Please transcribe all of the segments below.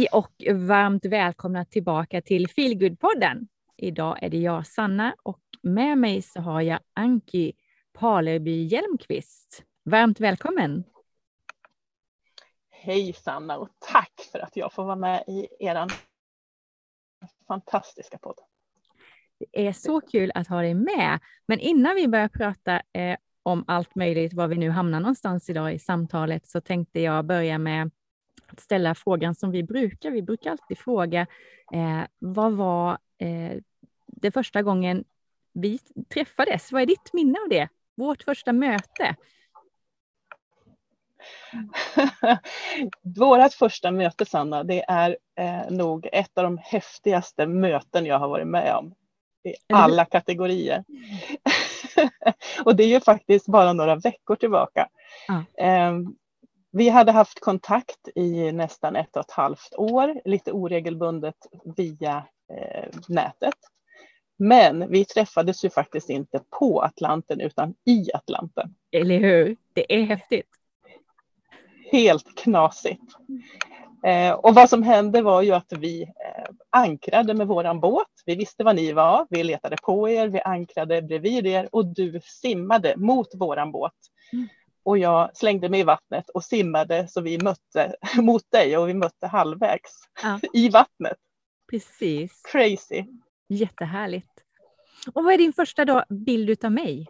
Hej och varmt välkomna tillbaka till Feelgood-podden. Idag är det jag, Sanna, och med mig så har jag Anki Palerby Hjelmqvist. Varmt välkommen! Hej Sanna och tack för att jag får vara med i er fantastiska podd. Det är så kul att ha dig med. Men innan vi börjar prata om allt möjligt, var vi nu hamnar någonstans idag i samtalet, så tänkte jag börja med att ställa frågan som vi brukar. Vi brukar alltid fråga vad var det första gången vi träffades? Vad är ditt minne av det? Vårt första möte? Vårat första möte, Sanna, det är nog ett av de häftigaste möten jag har varit med om. I alla kategorier. Och det är ju faktiskt bara några veckor tillbaka. Vi hade haft kontakt i nästan 1,5 år, lite oregelbundet via nätet. Men vi träffades ju faktiskt inte på Atlanten utan i Atlanten. Eller hur? Det är häftigt. Helt knasigt. Och vad som hände var ju att vi ankrade med våran båt. Vi visste vad ni var, vi letade på er, vi ankrade bredvid er och du simmade mot våran båt. Och jag slängde mig i vattnet och simmade så vi mötte mot dig och vi mötte halvvägs i vattnet. Precis. Crazy. Jättehärligt. Och vad är din första bild utav mig?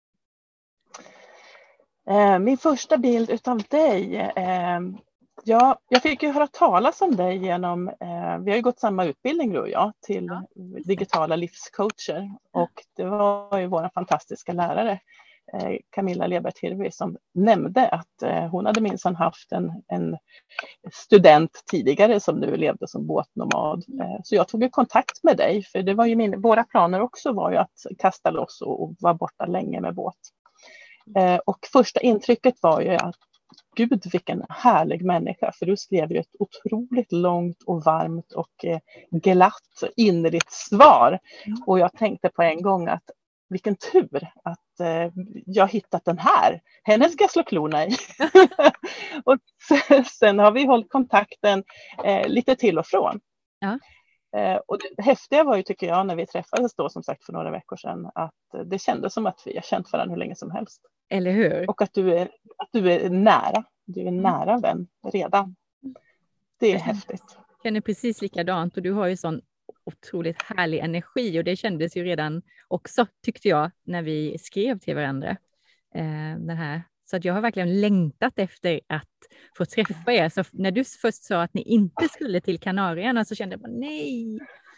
Min första bild utav dig, jag fick ju höra talas om dig genom, vi har ju gått samma utbildning du och jag till digitala livscoacher och det var ju vår fantastiska lärare Camilla Lebert-Hirvi som nämnde att hon hade minsann haft en student tidigare som nu levde som båtnomad. Så jag tog ju kontakt med dig för det var ju våra planer också var ju att kasta loss och vara borta länge med båt. Och första intrycket var ju att gud vilken härlig människa, för du skrev ju ett otroligt långt och varmt och glatt innerligt svar. Och jag tänkte på en gång att vilken tur att jag hittat den här. Henne ska jag slå klorna i. Och sen har vi hållit kontakten lite till och från. Ja. Och det häftiga var ju tycker jag när vi träffades då som sagt för några veckor sedan att det kändes som att vi har känt varandra hur länge som helst. Eller hur? Och att du är nära. Du är nära vän redan. Det är häftigt. Jag känner precis likadant och du har ju sån otroligt härlig energi och det kändes ju redan också tyckte jag när vi skrev till varandra. Den här. Så att jag har verkligen längtat efter att få träffa er. Så när du först sa att ni inte skulle till Kanarieöarna så kände jag bara nej.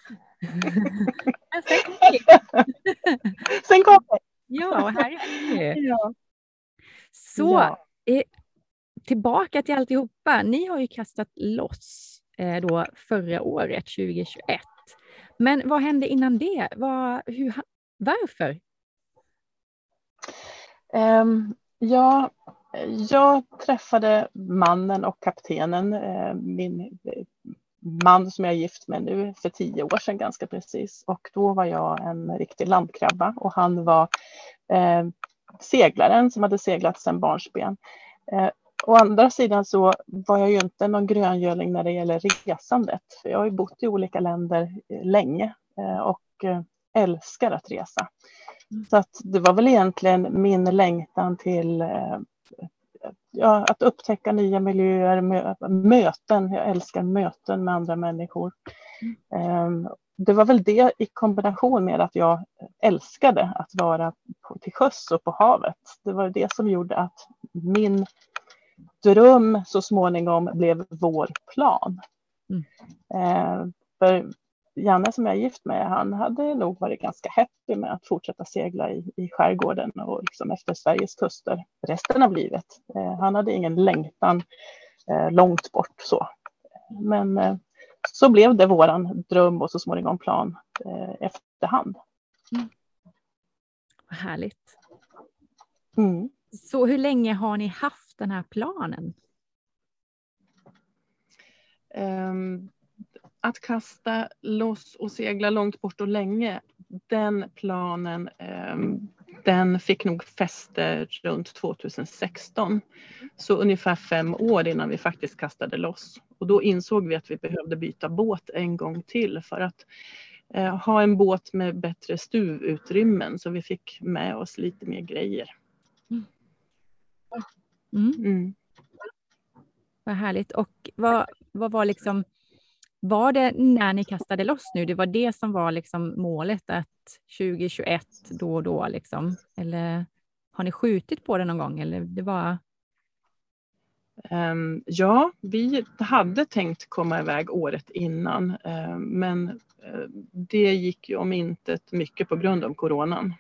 Sen kom det. Ja, här är det. Ja. Så tillbaka till alltihopa. Ni har ju kastat loss då förra året 2021. Men vad hände innan det? Varför? Jag träffade mannen och kaptenen, min man som jag är gift med nu för 10 år sedan ganska precis. Och då var jag en riktig landkrabba och han var seglaren som hade seglat sedan barnsben. Å andra sidan så var jag ju inte någon gröngöling när det gäller resandet. För jag har ju bott i olika länder länge och älskar att resa. Så att det var väl egentligen min längtan till att upptäcka nya miljöer, möten. Jag älskar möten med andra människor. Det var väl det i kombination med att jag älskade att vara till sjöss och på havet. Det var det som gjorde att min dröm så småningom blev vår plan. För Janne som jag är gift med, han hade nog varit ganska happy med att fortsätta segla i skärgården och liksom efter Sveriges kuster resten av livet. Han hade ingen längtan långt bort så. Men så blev det våran dröm och så småningom plan efterhand. Härligt. Så hur länge har ni haft den här planen? Att kasta loss och segla långt bort och länge, den planen den fick nog fäste runt 2016. Så ungefär 5 år innan vi faktiskt kastade loss. Och då insåg vi att vi behövde byta båt en gång till för att ha en båt med bättre stuvutrymmen, så vi fick med oss lite mer grejer. Vad härligt. Och vad var liksom, var det när ni kastade loss nu, det var det som var liksom målet, att 2021 då och då liksom, eller har ni skjutit på det någon gång, eller det var? Ja, vi hade tänkt komma iväg året innan, men det gick ju om intet mycket på grund av coronan.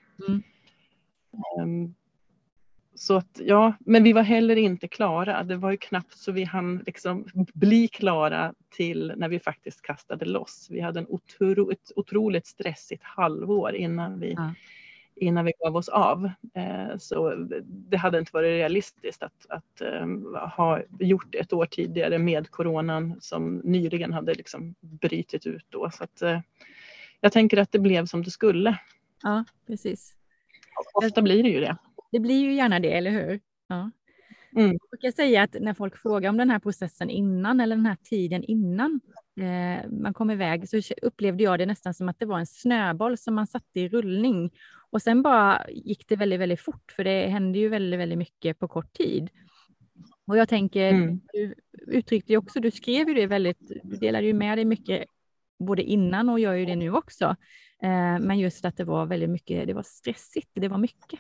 Så att, ja, men vi var heller inte klara. Det var ju knappt så vi hann liksom bli klara till när vi faktiskt kastade loss. Vi hade ett otroligt stressigt halvår innan vi gav oss av. Så det hade inte varit realistiskt att ha gjort ett år tidigare med coronan som nyligen hade liksom brytit ut då. Så att jag tänker att det blev som det skulle. Ja, precis. Ofta blir det ju det. Det blir ju gärna det, eller hur? Ja. Jag brukar säga att när folk frågar om den här processen innan, eller den här tiden innan man kom iväg, så upplevde jag det nästan som att det var en snöboll som man satte i rullning. Och sen bara gick det väldigt, väldigt fort, för det hände ju väldigt, väldigt mycket på kort tid. Och jag tänker, du uttryckte ju också, du skrev ju det väldigt, du delade ju med dig mycket både innan och gör ju det nu också. Men just att det var väldigt mycket, det var stressigt, det var mycket.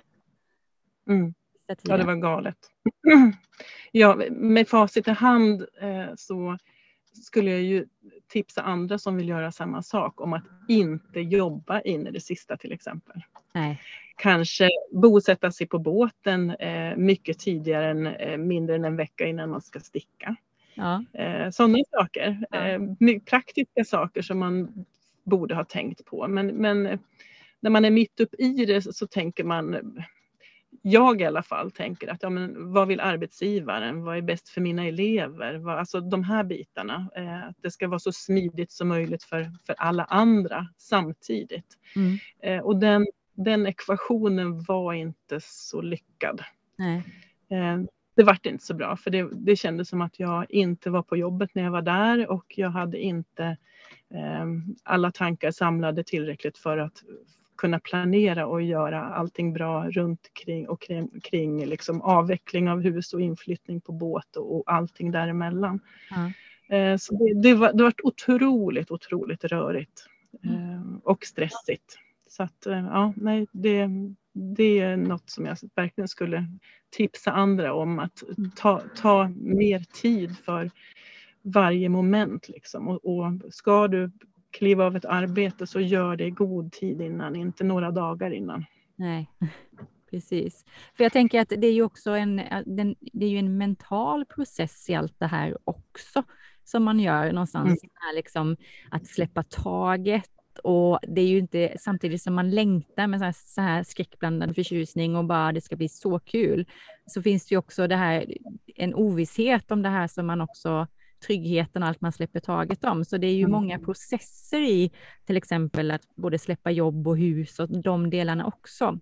Ja, det var galet. Ja, med facit i hand så skulle jag ju tipsa andra som vill göra samma sak om att inte jobba in i det sista till exempel. Nej. Kanske bosätta sig på båten mycket tidigare än mindre än en vecka innan man ska sticka. Ja. Sådana saker. Praktiska saker som man borde ha tänkt på. Men när man är mitt upp i det så tänker man, jag i alla fall tänker att vad vill arbetsgivaren? Vad är bäst för mina elever? Alltså de här bitarna. Att det ska vara så smidigt som möjligt för alla andra samtidigt. Och den ekvationen var inte så lyckad. Nej. Det var inte så bra, för det kändes som att jag inte var på jobbet när jag var där, och jag hade inte alla tankar samlade tillräckligt för att kunna planera och göra allting bra runt kring liksom avveckling av hus och inflyttning på båt och allting däremellan. Så det var otroligt rörigt och stressigt. Så att nej, det är något som jag verkligen skulle tipsa andra om, att ta mer tid för varje moment liksom. Och ska du kliva av ett arbete så gör det i god tid innan, inte några dagar innan. Nej, precis. För jag tänker att det är ju också det är ju en mental process i allt det här också, som man gör någonstans här, liksom, att släppa taget. Och det är ju inte samtidigt som man längtar med så här skräckblandad förtjusning och bara det ska bli så kul, så finns det ju också det här, en ovisshet om det här som man också, tryggheten och allt man släpper taget om. Så det är ju många processer i till exempel att både släppa jobb och hus och de delarna också.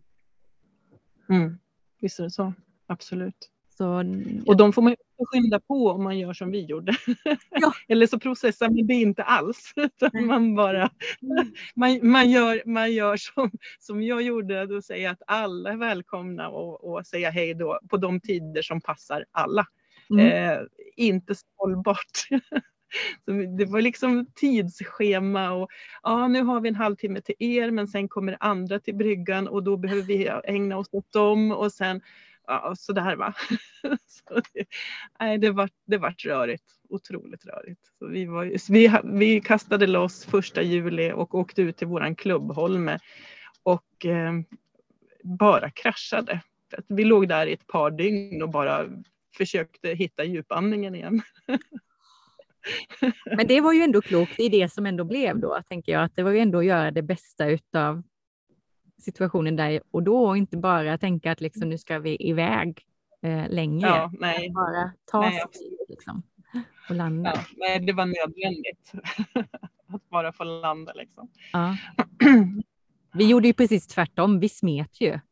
Visst är det så, absolut. Så, och de får man ju skynda på om man gör som vi gjorde. Ja. Eller så processar man det inte alls. Man bara man gör som jag gjorde, då säger att alla är välkomna och säga hej då på de tider som passar alla. Inte så hållbart. Så det var liksom tidsschema och nu har vi en halvtimme till er, men sen kommer andra till bryggan och då behöver vi ägna oss åt dem, och sen så där va. Så det var rörigt, otroligt rörigt. Så vi kastade loss 1 juli och åkte ut till våran klubb Holme och bara kraschade. Vi låg där i ett par dygn och bara försökte hitta djupandningen igen. Men det var ju ändå klokt, det är det som ändå blev då, tänker jag, att det var ju ändå att göra det bästa utav situationen där och då, och inte bara tänka att liksom, nu ska vi iväg längre. Ja, nej. Bara ta sig liksom, och landa. Ja, nej, det var nödvändigt att bara få landa liksom. Ja. Vi gjorde ju precis tvärtom, vi smet ju.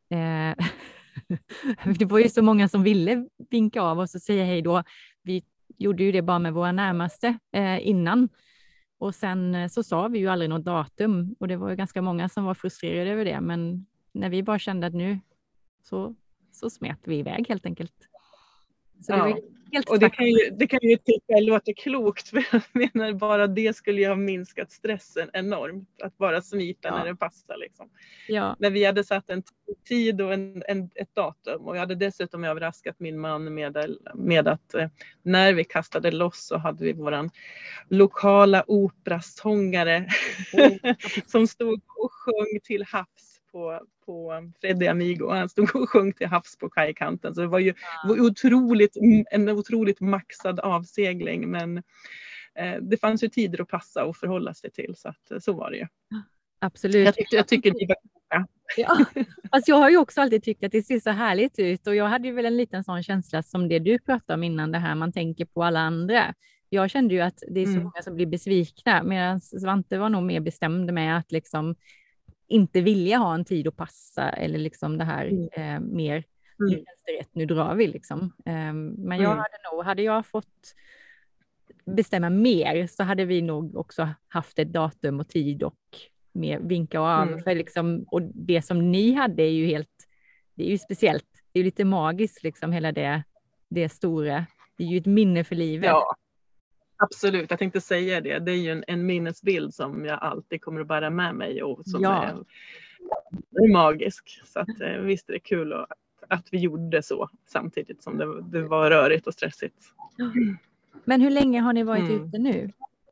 Det var ju så många som ville vinka av oss och säga hej då. Vi gjorde ju det bara med våra närmaste innan. Och sen så sa vi ju aldrig något datum och det var ju ganska många som var frustrerade över det. Men när vi bara kände att nu så smet vi iväg helt enkelt. Så det var helt och det kan ju tycka låter klokt, för jag menar bara det skulle ju ha minskat stressen enormt, att bara smita när det passar liksom. Ja. Men vi hade satt en tid och ett datum, och jag hade dessutom överraskat min man med att när vi kastade loss så hade vi våran lokala operasångare som stod och sjöng till havs på Freddy Amigo. Han stod och sjöng till havs på kajkanten. Så det var ju en otroligt maxad avsegling. Men det fanns ju tider att passa och förhålla sig till. Så var det ju. Absolut. Jag tycker det var kloka. Ja, alltså jag har ju också alltid tyckt att det ser så härligt ut. Och jag hade ju väl en liten sån känsla som det du pratade om innan, det här man tänker på alla andra. Jag kände ju att det är så många som blir besvikna. Medan Svante var nog mer bestämd med att liksom inte vilja ha en tid att passa eller liksom det här mer rätt, nu drar vi liksom. Men jag hade jag fått bestämma mer så hade vi nog också haft ett datum och tid och mer vinka av. För liksom, och det som ni hade är ju det är ju speciellt. Det är ju lite magiskt liksom, hela det stora. Det är ju ett minne för livet. Ja. Absolut, jag tänkte säga det. Det är ju en minnesbild som jag alltid kommer att bära med mig och som är magisk. Så att, visst är det kul att vi gjorde så samtidigt som det var rörigt och stressigt. Men hur länge har ni varit ute nu?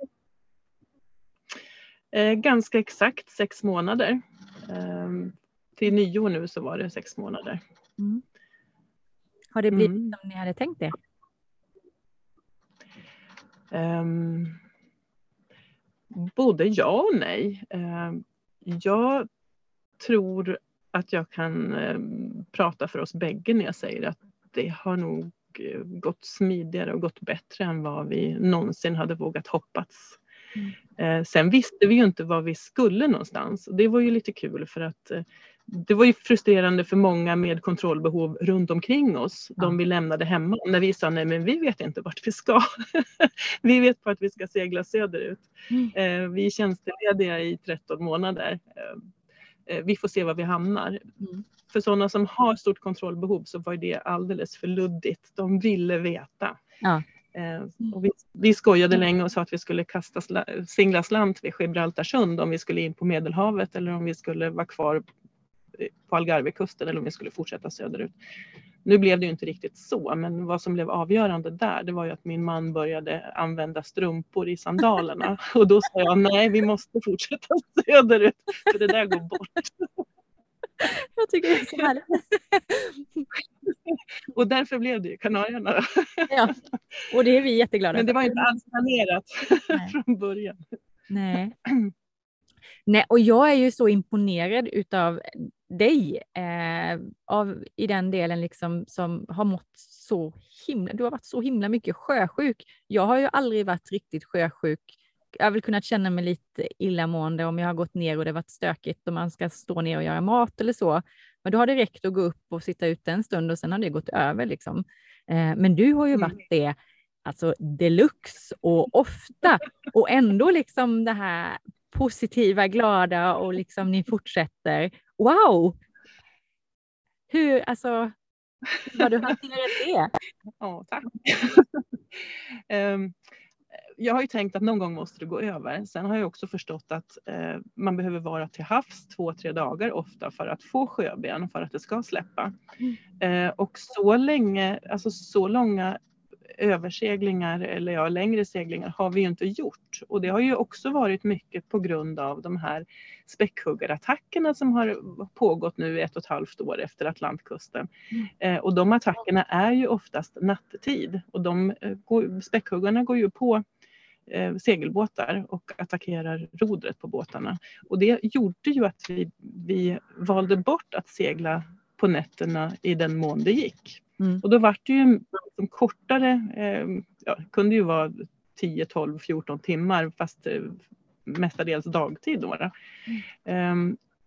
Ganska exakt 6 månader. Till nyår nu så var det 6 månader. Har det blivit som ni hade tänkt det? Både ja och nej. Jag tror att jag kan prata för oss bägge när jag säger att det har nog gått smidigare och gått bättre än vad vi någonsin hade vågat hoppats. Sen visste vi ju inte var vi skulle någonstans. Det var ju lite kul, för att det var ju frustrerande för många med kontrollbehov runt omkring oss. De vi lämnade hemma. När vi sa nej, men vi vet inte vart vi ska. Vi vet på att vi ska segla söderut. Vi är tjänstelediga i 13 månader. Vi får se var vi hamnar. För sådana som har stort kontrollbehov så var det alldeles för luddigt. De ville veta. Ja. Och vi skojade länge och sa att vi skulle singla slant vid Gibraltarsund om vi skulle in på Medelhavet, eller om vi skulle vara kvar på Algarvekusten, eller om vi skulle fortsätta söderut. Nu blev det ju inte riktigt så, men vad som blev avgörande där, det var ju att min man började använda strumpor i sandalerna. Och då sa jag, nej, vi måste fortsätta söderut, för det där går bort. Jag tycker det är så härligt. Och därför blev det ju Kanarierna. Ja, och det är vi jätteglada. Men det var inte alls planerat från början. Nej, och jag är ju så imponerad utav dig i den delen liksom, som har mått så himla, du har varit så himla mycket sjösjuk. Jag har ju aldrig varit riktigt sjösjuk. Jag har väl kunnat känna mig lite illamående om jag har gått ner och det har varit stökigt och man ska stå ner och göra mat eller så. Men då har det räckt att gå upp och sitta ute en stund och sen har det gått över liksom. Men du har ju varit det alltså deluxe och ofta, och ändå liksom det här positiva, glada, och liksom ni fortsätter. Wow! Hur har du hanterat det? Ja, tack. Jag har ju tänkt att någon gång måste det gå över. Sen har jag också förstått att man behöver vara till havs 2-3 dagar ofta för att få sjöben, för att det ska släppa. Och så länge, alltså så långa överseglingar eller längre seglingar har vi ju inte gjort. Och det har ju också varit mycket på grund av de här späckhuggarattackerna som har pågått nu 1,5 år efter Atlantkusten. Och de attackerna är ju oftast nattetid. Och späckhuggarna går ju på segelbåtar och attackerar rodret på båtarna. Och det gjorde ju att vi valde bort att segla på nätterna i den mån det gick. Och då var det ju kortare, kunde ju vara 10, 12, 14 timmar, fast mestadels dagtid då.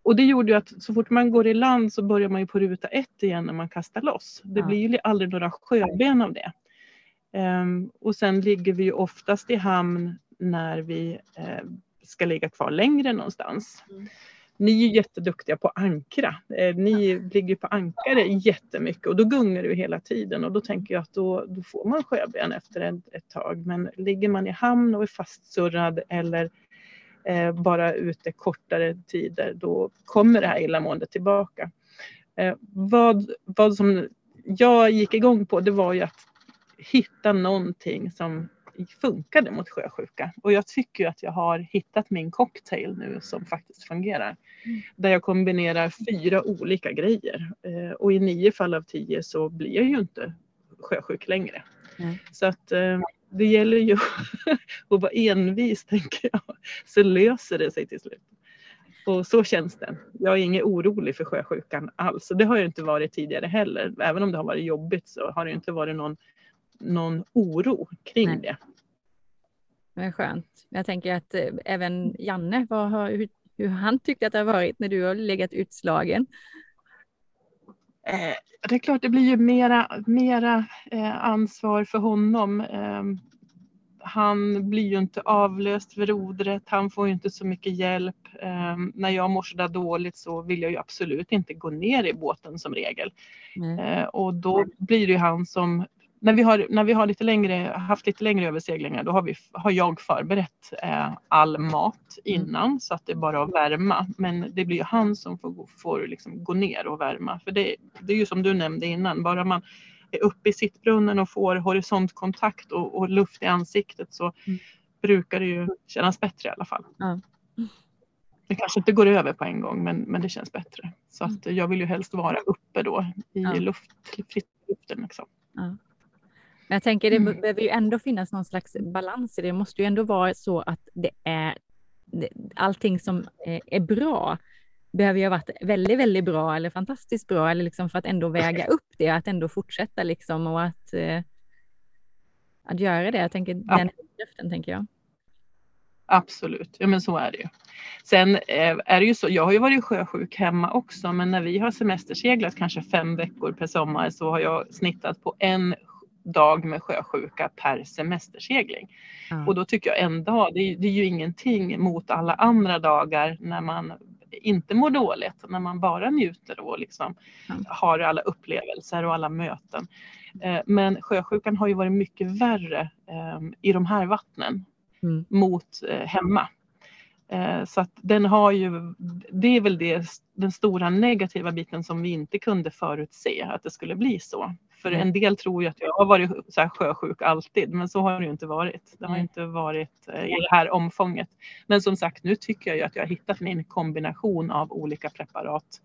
Och det gjorde ju att så fort man går i land så börjar man ju på ruta 1 igen när man kastar loss. Det blir ju aldrig några sjöben av det. Och sen ligger vi ju oftast i hamn när vi ska ligga kvar längre någonstans. Ni är jätteduktiga på att ankra. Ni ligger på ankare jättemycket och då gungar det hela tiden. Och då tänker jag att då får man sjöben efter ett tag. Men ligger man i hamn och är fastsurrad eller bara ute kortare tider, då kommer det här illamåendet tillbaka. Vad som jag gick igång på, det var ju att hitta någonting som funkade mot sjösjuka. Och jag tycker att jag har hittat min cocktail nu som faktiskt fungerar. Där jag kombinerar 4 olika grejer. Och i 9 fall av 10 så blir jag ju inte sjösjuk längre. Så att det gäller ju att vara envis, tänker jag. Så löser det sig till slut. Och så känns det. Jag är ingen orolig för sjösjukan alls. Och det har jag inte varit tidigare heller. Även om det har varit jobbigt så har det inte varit någon oro kring det. Det är skönt. Jag tänker att även Janne, hur han tyckte att det har varit när du har legat utslagen. Det är klart, det blir ju mera ansvar för honom. Han blir ju inte avlöst vid rodret. Han får ju inte så mycket hjälp. När jag mår så där dåligt så vill jag ju absolut inte gå ner i båten som regel. Och då blir det ju han som... När vi har haft lite längre överseglingar, då har jag förberett all mat innan så att det är bara att värma. Men det blir ju han som får liksom gå ner och värma. För det är ju som du nämnde innan, bara man är uppe i sittbrunnen och får horisontkontakt och luft i ansiktet så brukar det ju kännas bättre i alla fall. Det kanske inte går över på en gång, men det känns bättre. Så att jag vill ju helst vara uppe då i luften liksom. Men jag tänker det behöver ju ändå finnas någon slags balans i det. Det måste ju ändå vara så att det är allting som är bra behöver ju ha varit väldigt, väldigt bra eller fantastiskt bra eller liksom för att ändå väga upp det, att ändå fortsätta liksom och att göra det. Jag tänker den kraften, tänker jag. Absolut, ja men så är det ju. Sen är det ju så, jag har ju varit sjösjuk hemma också, men när vi har semesterseglat kanske 5 veckor per sommar så har jag snittat på 1 dag med sjösjuka per semestersegling. Och då tycker jag en dag, det är ju ingenting mot alla andra dagar när man inte mår dåligt, när man bara njuter och liksom har alla upplevelser och alla möten. Men sjösjukan har ju varit mycket värre i de här vattnen mot hemma. Så att den har ju, det är väl den stora negativa biten som vi inte kunde förutse att det skulle bli så. För en del tror ju att jag har varit så här sjösjuk alltid, men så har det ju inte varit. Det har inte varit i det här omfånget. Men som sagt, nu tycker jag ju att jag har hittat min kombination av olika preparat.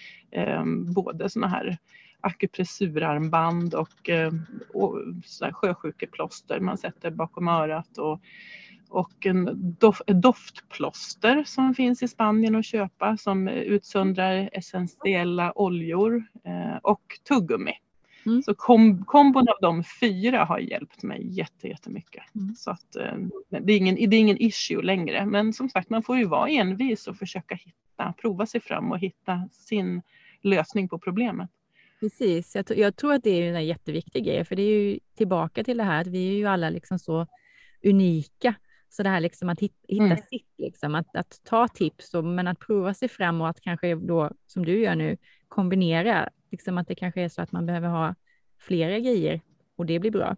Både såna här akupressurarmband och så här sjösjukeplåster man sätter bakom örat och en doftplåster som finns i Spanien att köpa som utsöndrar essentiella oljor och tuggummi. Så kombon av de 4 har hjälpt mig jättemycket. Så att det är ingen issue längre. Men som sagt, man får ju vara envis och försöka prova sig fram och hitta sin lösning på problemet. Precis, jag tror att det är en jätteviktig grej, för det är ju tillbaka till det här att vi är ju alla liksom så unika. Så det här liksom att hitta sitt, liksom, att ta tips, men att prova sig fram och att kanske då, som du gör nu, kombinera. Liksom att det kanske är så att man behöver ha flera grejer och det blir bra.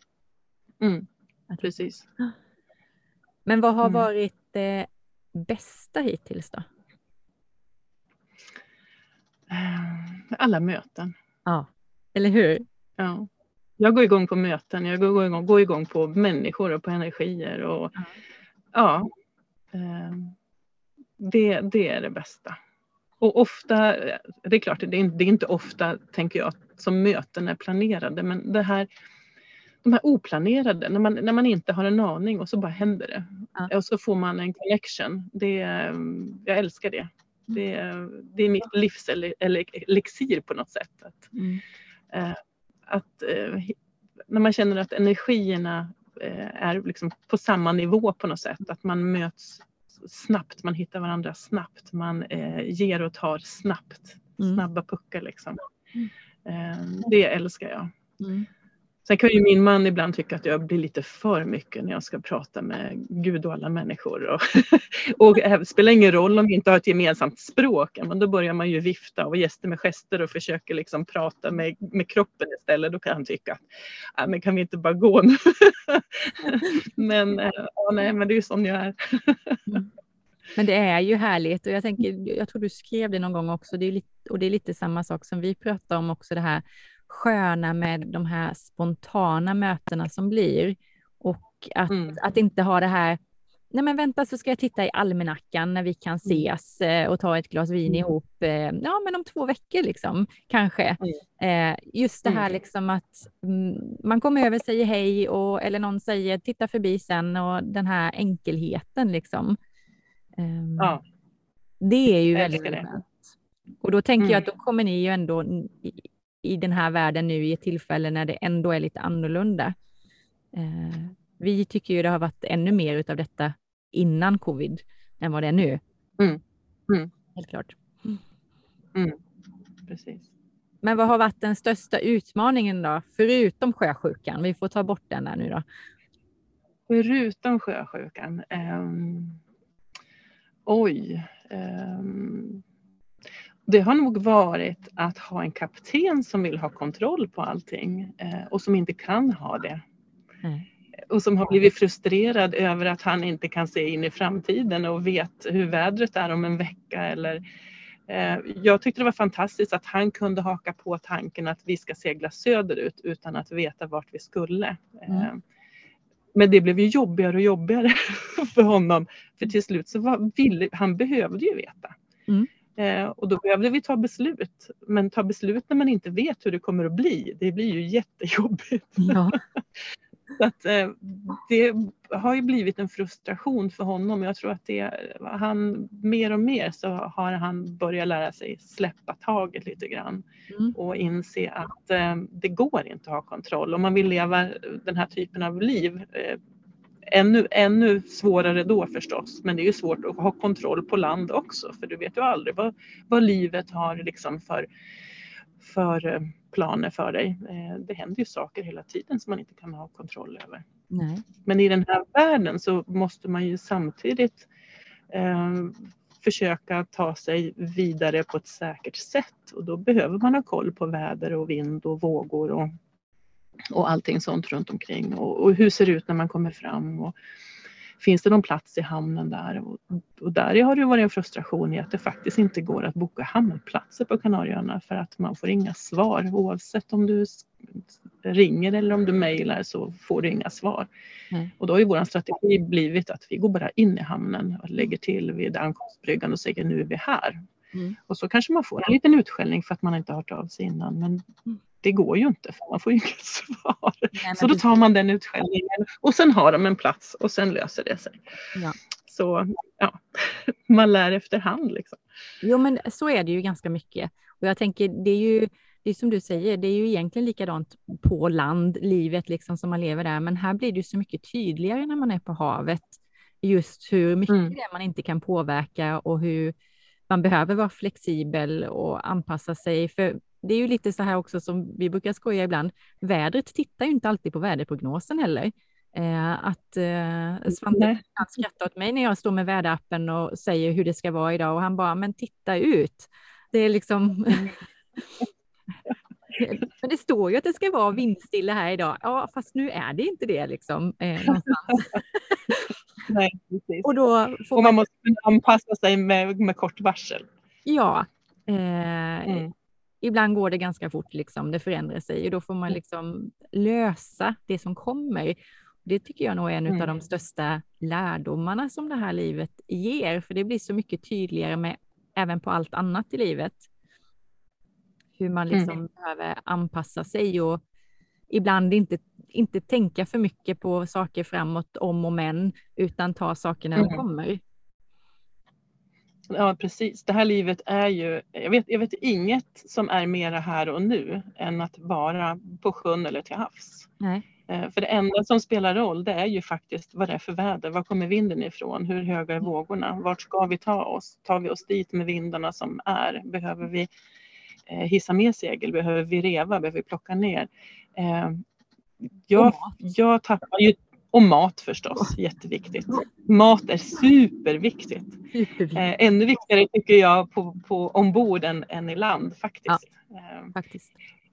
Precis. Men vad har varit det bästa hittills då? Alla möten. Ja, eller hur? Ja. Jag går igång på möten, jag går igång på människor och på energier. Och, det är det bästa. Och ofta, det är klart, det är inte ofta, tänker jag, som möten är planerade. Men de här oplanerade, när man inte har en aning och så bara händer det. Och så får man en connection. Jag älskar det. Det är mitt livs elixir på något sätt. Att när man känner att energierna är liksom på samma nivå på något sätt. Att man möts snabbt, man hittar varandra snabbt, man ger och tar snabbt, snabba puckar liksom. Det älskar jag. Sen kan ju min man ibland tycka att jag blir lite för mycket när jag ska prata med Gud och alla människor. Och det spelar ingen roll om vi inte har ett gemensamt språk. Men då börjar man ju vifta och gäster med gester och försöker liksom prata med kroppen istället. Då kan han tycka att men kan vi inte bara gå nu? Men det är ju som jag är. Men det är ju härligt och jag tror du skrev det någon gång också. Det är lite samma sak som vi pratar om också, det här sköna med de här spontana mötena som blir, och att inte ha det här, nej men vänta så ska jag titta i almanackan när vi kan ses och ta ett glas vin ihop, ja men om 2 veckor liksom, kanske. Just det här liksom att man kommer över, säger hej eller någon säger titta förbi sen, och den här enkelheten liksom. Det är ju väldigt skönt. Och då tänker jag att då kommer ni ju ändå i den här världen nu i ett tillfälle när det ändå är lite annorlunda. Vi tycker ju det har varit ännu mer utav detta innan covid än vad det är nu. Helt klart. Precis. Men vad har varit den största utmaningen då? Förutom sjösjukan. Vi får ta bort den där nu då. Förutom sjösjukan. Det har nog varit att ha en kapten som vill ha kontroll på allting och som inte kan ha det. Och som har blivit frustrerad över att han inte kan se in i framtiden och vet hur vädret är om en vecka. Jag tyckte det var fantastiskt att han kunde haka på tanken att vi ska segla söderut utan att veta vart vi skulle. Men det blev ju jobbigare och jobbigare för honom. För till slut så han behövde ju veta. Och då behövde vi ta beslut. Men ta beslut när man inte vet hur det kommer att bli, det blir ju jättejobbigt. Ja. Så att det har ju blivit en frustration för honom. Jag tror att han mer och mer så har han börjat lära sig släppa taget lite grann. Och inse att det går inte att ha kontroll. Om man vill leva den här typen av liv, ännu svårare då förstås. Men det är ju svårt att ha kontroll på land också. För du vet ju aldrig vad livet har liksom för planer för dig. Det händer ju saker hela tiden som man inte kan ha kontroll över. Nej. Men i den här världen så måste man ju samtidigt försöka ta sig vidare på ett säkert sätt. Och då behöver man ha koll på väder och vind och vågor och allting sånt runt omkring. Och hur ser det ut när man kommer fram? Och finns det någon plats i hamnen där? Och där har det varit en frustration i att det faktiskt inte går att boka hamnplatser på Kanarieöarna för att man får inga svar. Oavsett om du ringer eller om du mejlar så får du inga svar. Och då har ju vår strategi blivit att vi går bara in i hamnen och lägger till vid ankomstbryggan och säger nu är vi här. Och så kanske man får en liten utskällning för att man inte har hört av sig innan. Men det går ju inte för man får ju inget svar. Så då tar man den utskällningen och sen har de en plats och sen löser det sig. Ja. Så ja, man lär efterhand liksom. Jo men så är det ju ganska mycket. Och jag tänker det är som du säger, det är ju egentligen likadant på land, livet liksom som man lever där. Men här blir det ju så mycket tydligare när man är på havet. Just hur mycket det man inte kan påverka och hur man behöver vara flexibel och anpassa sig. För det är ju lite så här också som vi brukar skoja ibland. Vädret tittar ju inte alltid på väderprognosen heller. Svante skrattar åt mig när jag står med väderappen och säger hur det ska vara idag. Och han bara, men titta ut. Det är liksom... Men det står ju att det ska vara vindstilla här idag. Ja, fast nu är det inte det liksom. Någonstans. Nej, precis. Och man måste anpassa sig med kort varsel. Ja. Ibland går det ganska fort liksom. Det förändrar sig. Och då får man liksom lösa det som kommer. Det tycker jag nog är en av de största lärdomarna som det här livet ger. För det blir så mycket tydligare med även på allt annat i livet. Hur man liksom behöver anpassa sig och ibland inte tänka för mycket på saker framåt om och men, utan ta saker när de kommer. Ja, precis. Det här livet är ju, jag vet inget som är mera här och nu än att vara på sjön eller till havs. Nej. För det enda som spelar roll, det är ju faktiskt vad det är för väder. Var kommer vinden ifrån? Hur höga är vågorna? Vart ska vi ta oss? Tar vi oss dit med vindarna som är? Behöver vi hissa mer segel? Behöver vi reva? Behöver vi plocka ner? Jag tappar ju... Och mat förstås, jätteviktigt. Mat är superviktigt. Ännu viktigare tycker jag på ombord än i land faktiskt. Ja, faktiskt.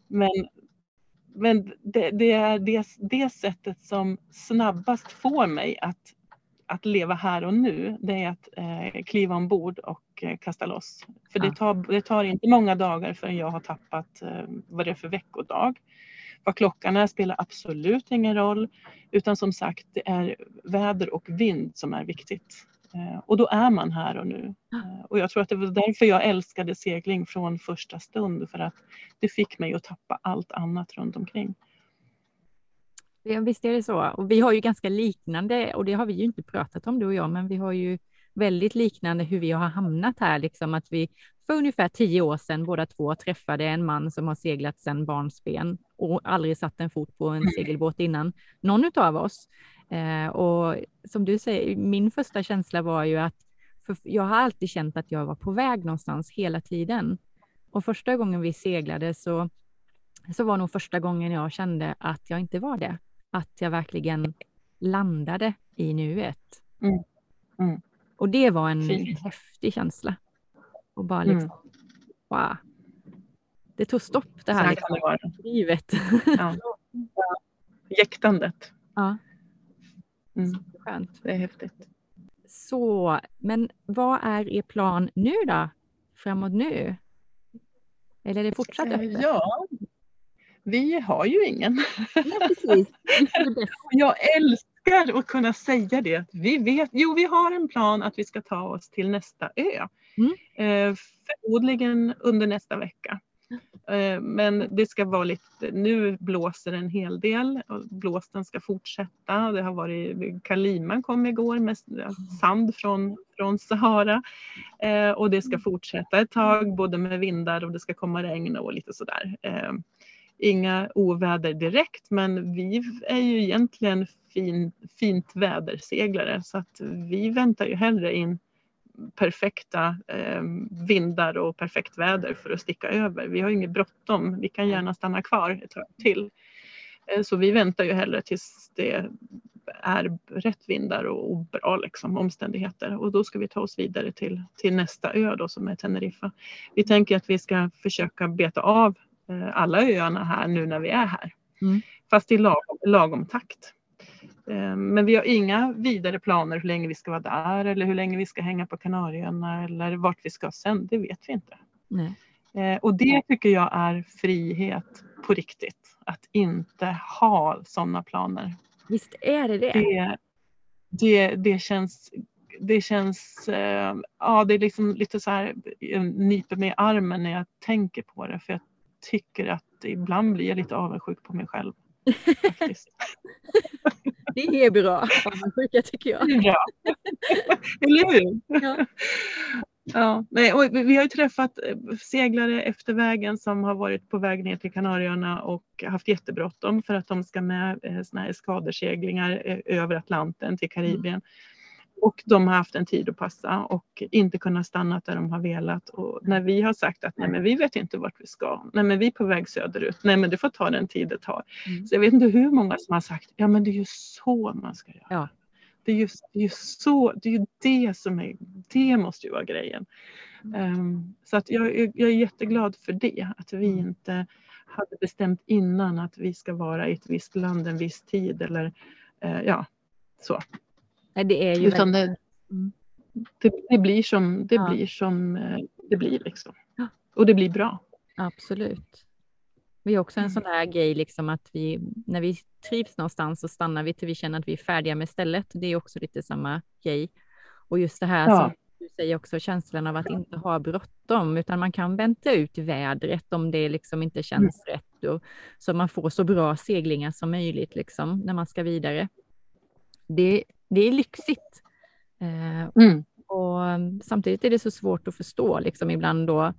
Men det är det sättet som snabbast får mig att leva här och nu. Det är att kliva ombord och kasta loss. För det tar inte många dagar förrän jag har tappat vad det är för veckodag. Vad klockan är spelar absolut ingen roll. Utan som sagt, det är väder och vind som är viktigt. Och då är man här och nu. Och jag tror att det var därför jag älskade segling från första stund. För att det fick mig att tappa allt annat runt omkring. Ja, visst är det så. Och vi har ju ganska liknande, och det har vi ju inte pratat om du och jag, men vi har ju väldigt liknande hur vi har hamnat här. Liksom att vi för ungefär 10 år sedan båda två träffade en man som har seglat sedan barnsben och aldrig satt en fot på en segelbåt innan någon av oss. Och som du säger, min första känsla var ju att jag har alltid känt att jag var på väg någonstans hela tiden. Och första gången vi seglade så var nog första gången jag kände att jag inte var det. Att jag verkligen landade i nuet. Och det var en häftig känsla. Och bara liksom, wow. Det tog stopp det här liksom, livet. Ja. Jäktandet. Ja. Skönt. Det är häftigt. Så, men vad är er plan nu då? Framåt nu? Eller är det fortsatt öppet? Ja, vi har ju ingen. Ja, precis. Jag älskar att kunna säga det. Vi har en plan att vi ska ta oss till nästa ö. Förmodligen under nästa vecka. Men det ska vara lite, nu blåser en hel del och blåsten ska fortsätta. Det har varit, Kaliman kom igår med sand från Sahara. Och det ska fortsätta ett tag, både med vindar och det ska komma regn och lite sådär. Inga oväder direkt, men vi är ju egentligen fint väderseglare, så att vi väntar ju hellre in perfekta vindar och perfekt väder för att sticka över. Vi har inget bråttom, vi kan gärna stanna kvar ett tag till. Så vi väntar ju hellre tills det är rätt vindar och bra liksom, omständigheter. Och då ska vi ta oss vidare till nästa ö då, som är Teneriffa. Vi tänker att vi ska försöka beta av alla öarna här nu när vi är här. Fast i lagom takt. Men vi har inga vidare planer hur länge vi ska vara där eller hur länge vi ska hänga på Kanarieöarna eller vart vi ska sen. Det vet vi inte. Nej. Och det tycker jag är frihet på riktigt. Att inte ha sådana planer. Visst är det. Det känns ja, det är liksom lite så här nyper mig i armen när jag tänker på det. För jag tycker att ibland blir jag lite avundsjuk på mig själv. Faktiskt. Det är bra. Avundsjuka tycker jag. Det är bra. Eller hur? Ja. Ja, nej, och vi har ju träffat seglare efter vägen som har varit på väg ner till Kanarieöarna och haft jättebråttom för att de ska med såna här skaderseglingar över Atlanten till Karibien. Och de har haft en tid att passa och inte kunnat stanna där de har velat. Och när vi har sagt att nej, men vi vet inte vart vi ska. Nej, men vi är på väg söderut. Nej, men det får ta den tid det tar. Så jag vet inte hur många som har sagt, ja men det är ju så man ska göra. Ja. Det är ju det som är, det måste ju vara grejen. Så att jag är jätteglad för det. Att vi inte hade bestämt innan att vi ska vara i ett visst land en viss tid. Eller ja, så. Nej, det är ju utan det blir som det blir liksom. Ja. Och det blir bra. Absolut. Vi har också en sån där grej liksom att vi, när vi trivs någonstans så stannar vi till vi känner att vi är färdiga med stället. Det är också lite samma grej. Och just det här som du säger också, känslan av att inte ha bråttom, utan man kan vänta ut vädret om det liksom inte känns rätt, och så man får så bra seglingar som möjligt liksom när man ska vidare. Det är lyxigt. Och samtidigt är det så svårt att förstå liksom ibland då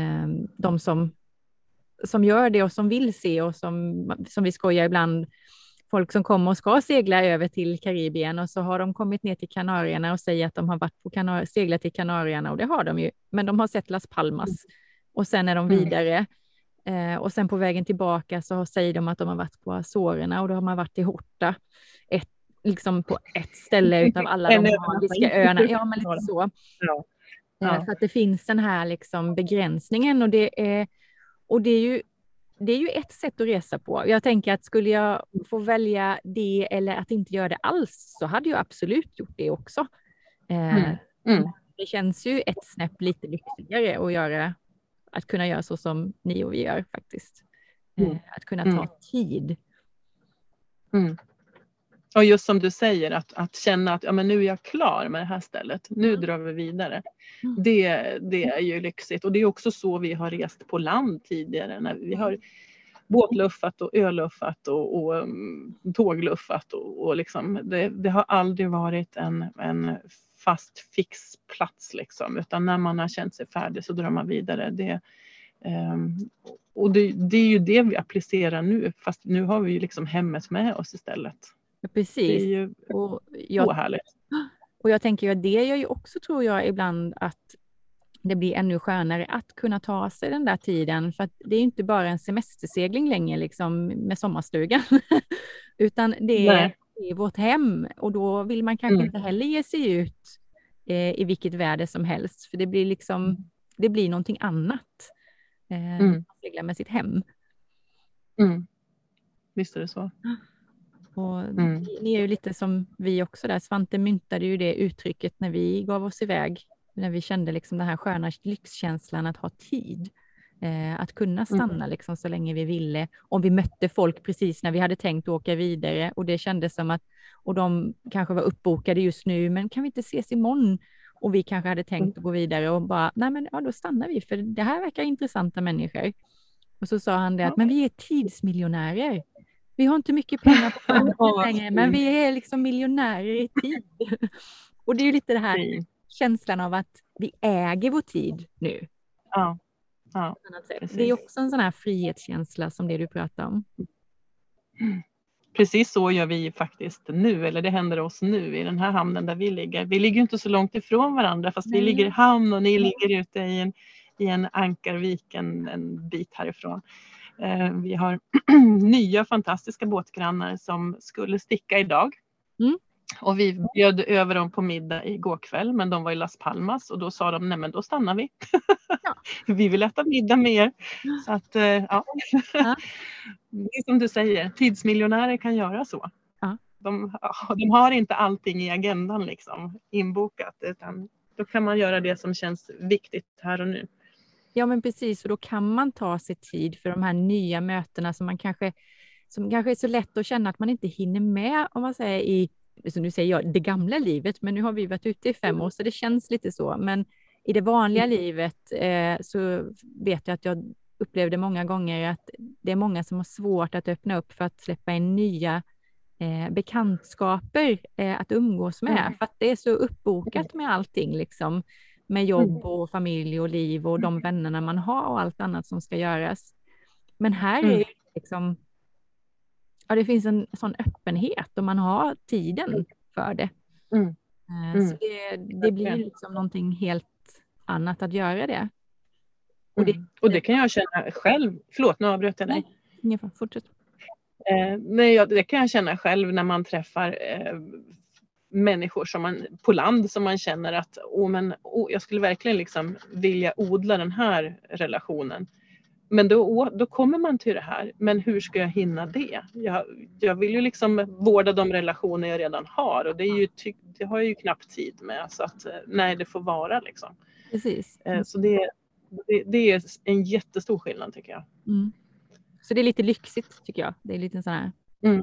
de som gör det och som vill se och som vi skojar ibland folk som kommer och ska segla över till Karibien och så har de kommit ner till Kanarierna och säger att de har varit på seglat till Kanarierna, och det har de ju, men de har sett Las Palmas och sen är de vidare. Och sen på vägen tillbaka så säger de att de har varit på Azorerna, och då har man varit i Horta, liksom på ett ställe utav alla de magiska öarna. Ja, men lite så. För att det finns den här liksom begränsningen, och det är ju ett sätt att resa på. Jag tänker att skulle jag få välja det eller att inte göra det alls, så hade jag absolut gjort det också. Det känns ju ett snäpp lite lyxigare att kunna göra så som ni och vi gör faktiskt. Att kunna ta tid. Och just som du säger, att känna att men nu är jag klar med det här stället. Nu drar vi vidare. Det är ju lyxigt. Och det är också så vi har rest på land tidigare. När vi har båtluffat och öluffat och tågluffat. Och liksom, det har aldrig varit en fast fix plats. Liksom, utan när man har känt sig färdig så drar man vidare. Och det är ju det vi applicerar nu. Fast nu har vi ju liksom hemmet med oss istället. Ja, precis. Det är ju så härligt. Och jag tänker att det gör ju också, tror jag, ibland att det blir ännu skönare att kunna ta sig den där tiden. För att det är inte bara en semestersegling längre liksom, med sommarstugan. Utan det är vårt hem. Och då vill man kanske inte heller ge sig ut i vilket väder som helst. För det blir liksom, det blir någonting annat. Att segla med sitt hem. Visst är det så. Och ni är ju lite som vi också där. Svante myntade ju det uttrycket när vi gav oss iväg. När vi kände liksom den här sköna lyxkänslan att ha tid. Att kunna stanna liksom så länge vi ville. Om vi mötte folk precis när vi hade tänkt åka vidare. Och det kändes som att, och de kanske var uppbokade just nu, men kan vi inte ses imorgon? Och vi kanske hade tänkt att gå vidare och bara, nej men ja, då stannar vi. För det här verkar intressanta människor. Och så sa han det att, men vi är tidsmiljonärer. Vi har inte mycket pengar på banken längre, men vi är liksom miljonärer i tid. Och det är ju lite det här känslan av att vi äger vår tid nu. Ja. Det är också en sån här frihetskänsla som det du pratar om. Precis så gör vi faktiskt nu, eller det händer oss nu i den här hamnen där vi ligger. Vi ligger inte så långt ifrån varandra, fast vi ligger i hamn och ni ligger ute i en ankarvik en bit härifrån. Vi har nya fantastiska båtgrannar som skulle sticka idag. Och vi bjöd över dem på middag igår kväll, men de var i Las Palmas och då sa de, nej men då stannar vi. Vi vill äta middag med er. Så att, det är som du säger, tidsmiljonärer kan göra så. De har inte allting i agendan liksom inbokat, utan då kan man göra det som känns viktigt här och nu. Ja, men precis, och då kan man ta sig tid för de här nya mötena som kanske är så lätt att känna att man inte hinner med, om man säger som nu säger jag, det gamla livet, men nu har vi varit ute i 5 år så det känns lite så, men i det vanliga livet så vet jag att jag upplevde många gånger att det är många som har svårt att öppna upp för att släppa in nya bekantskaper att umgås med, för att det är så uppbokat med allting liksom. Med jobb och familj och liv och de vännerna man har och allt annat som ska göras. Men här är det liksom, det finns en sån öppenhet och man har tiden för det. Så det blir liksom någonting helt annat att göra det. Och det kan jag känna själv. Förlåt, nu avbröt jag dig. Nej, fortsätt. Det kan jag känna själv när man träffar människor som man, på land som man känner att jag skulle verkligen liksom vilja odla den här relationen. Men då kommer man till det här. Men hur ska jag hinna det? Jag vill ju liksom vårda de relationer jag redan har. Och det har jag ju knappt tid med. Så att nej, det får vara liksom. Precis. Så det är en jättestor skillnad tycker jag. Så det är lite lyxigt tycker jag. Det är lite en sån här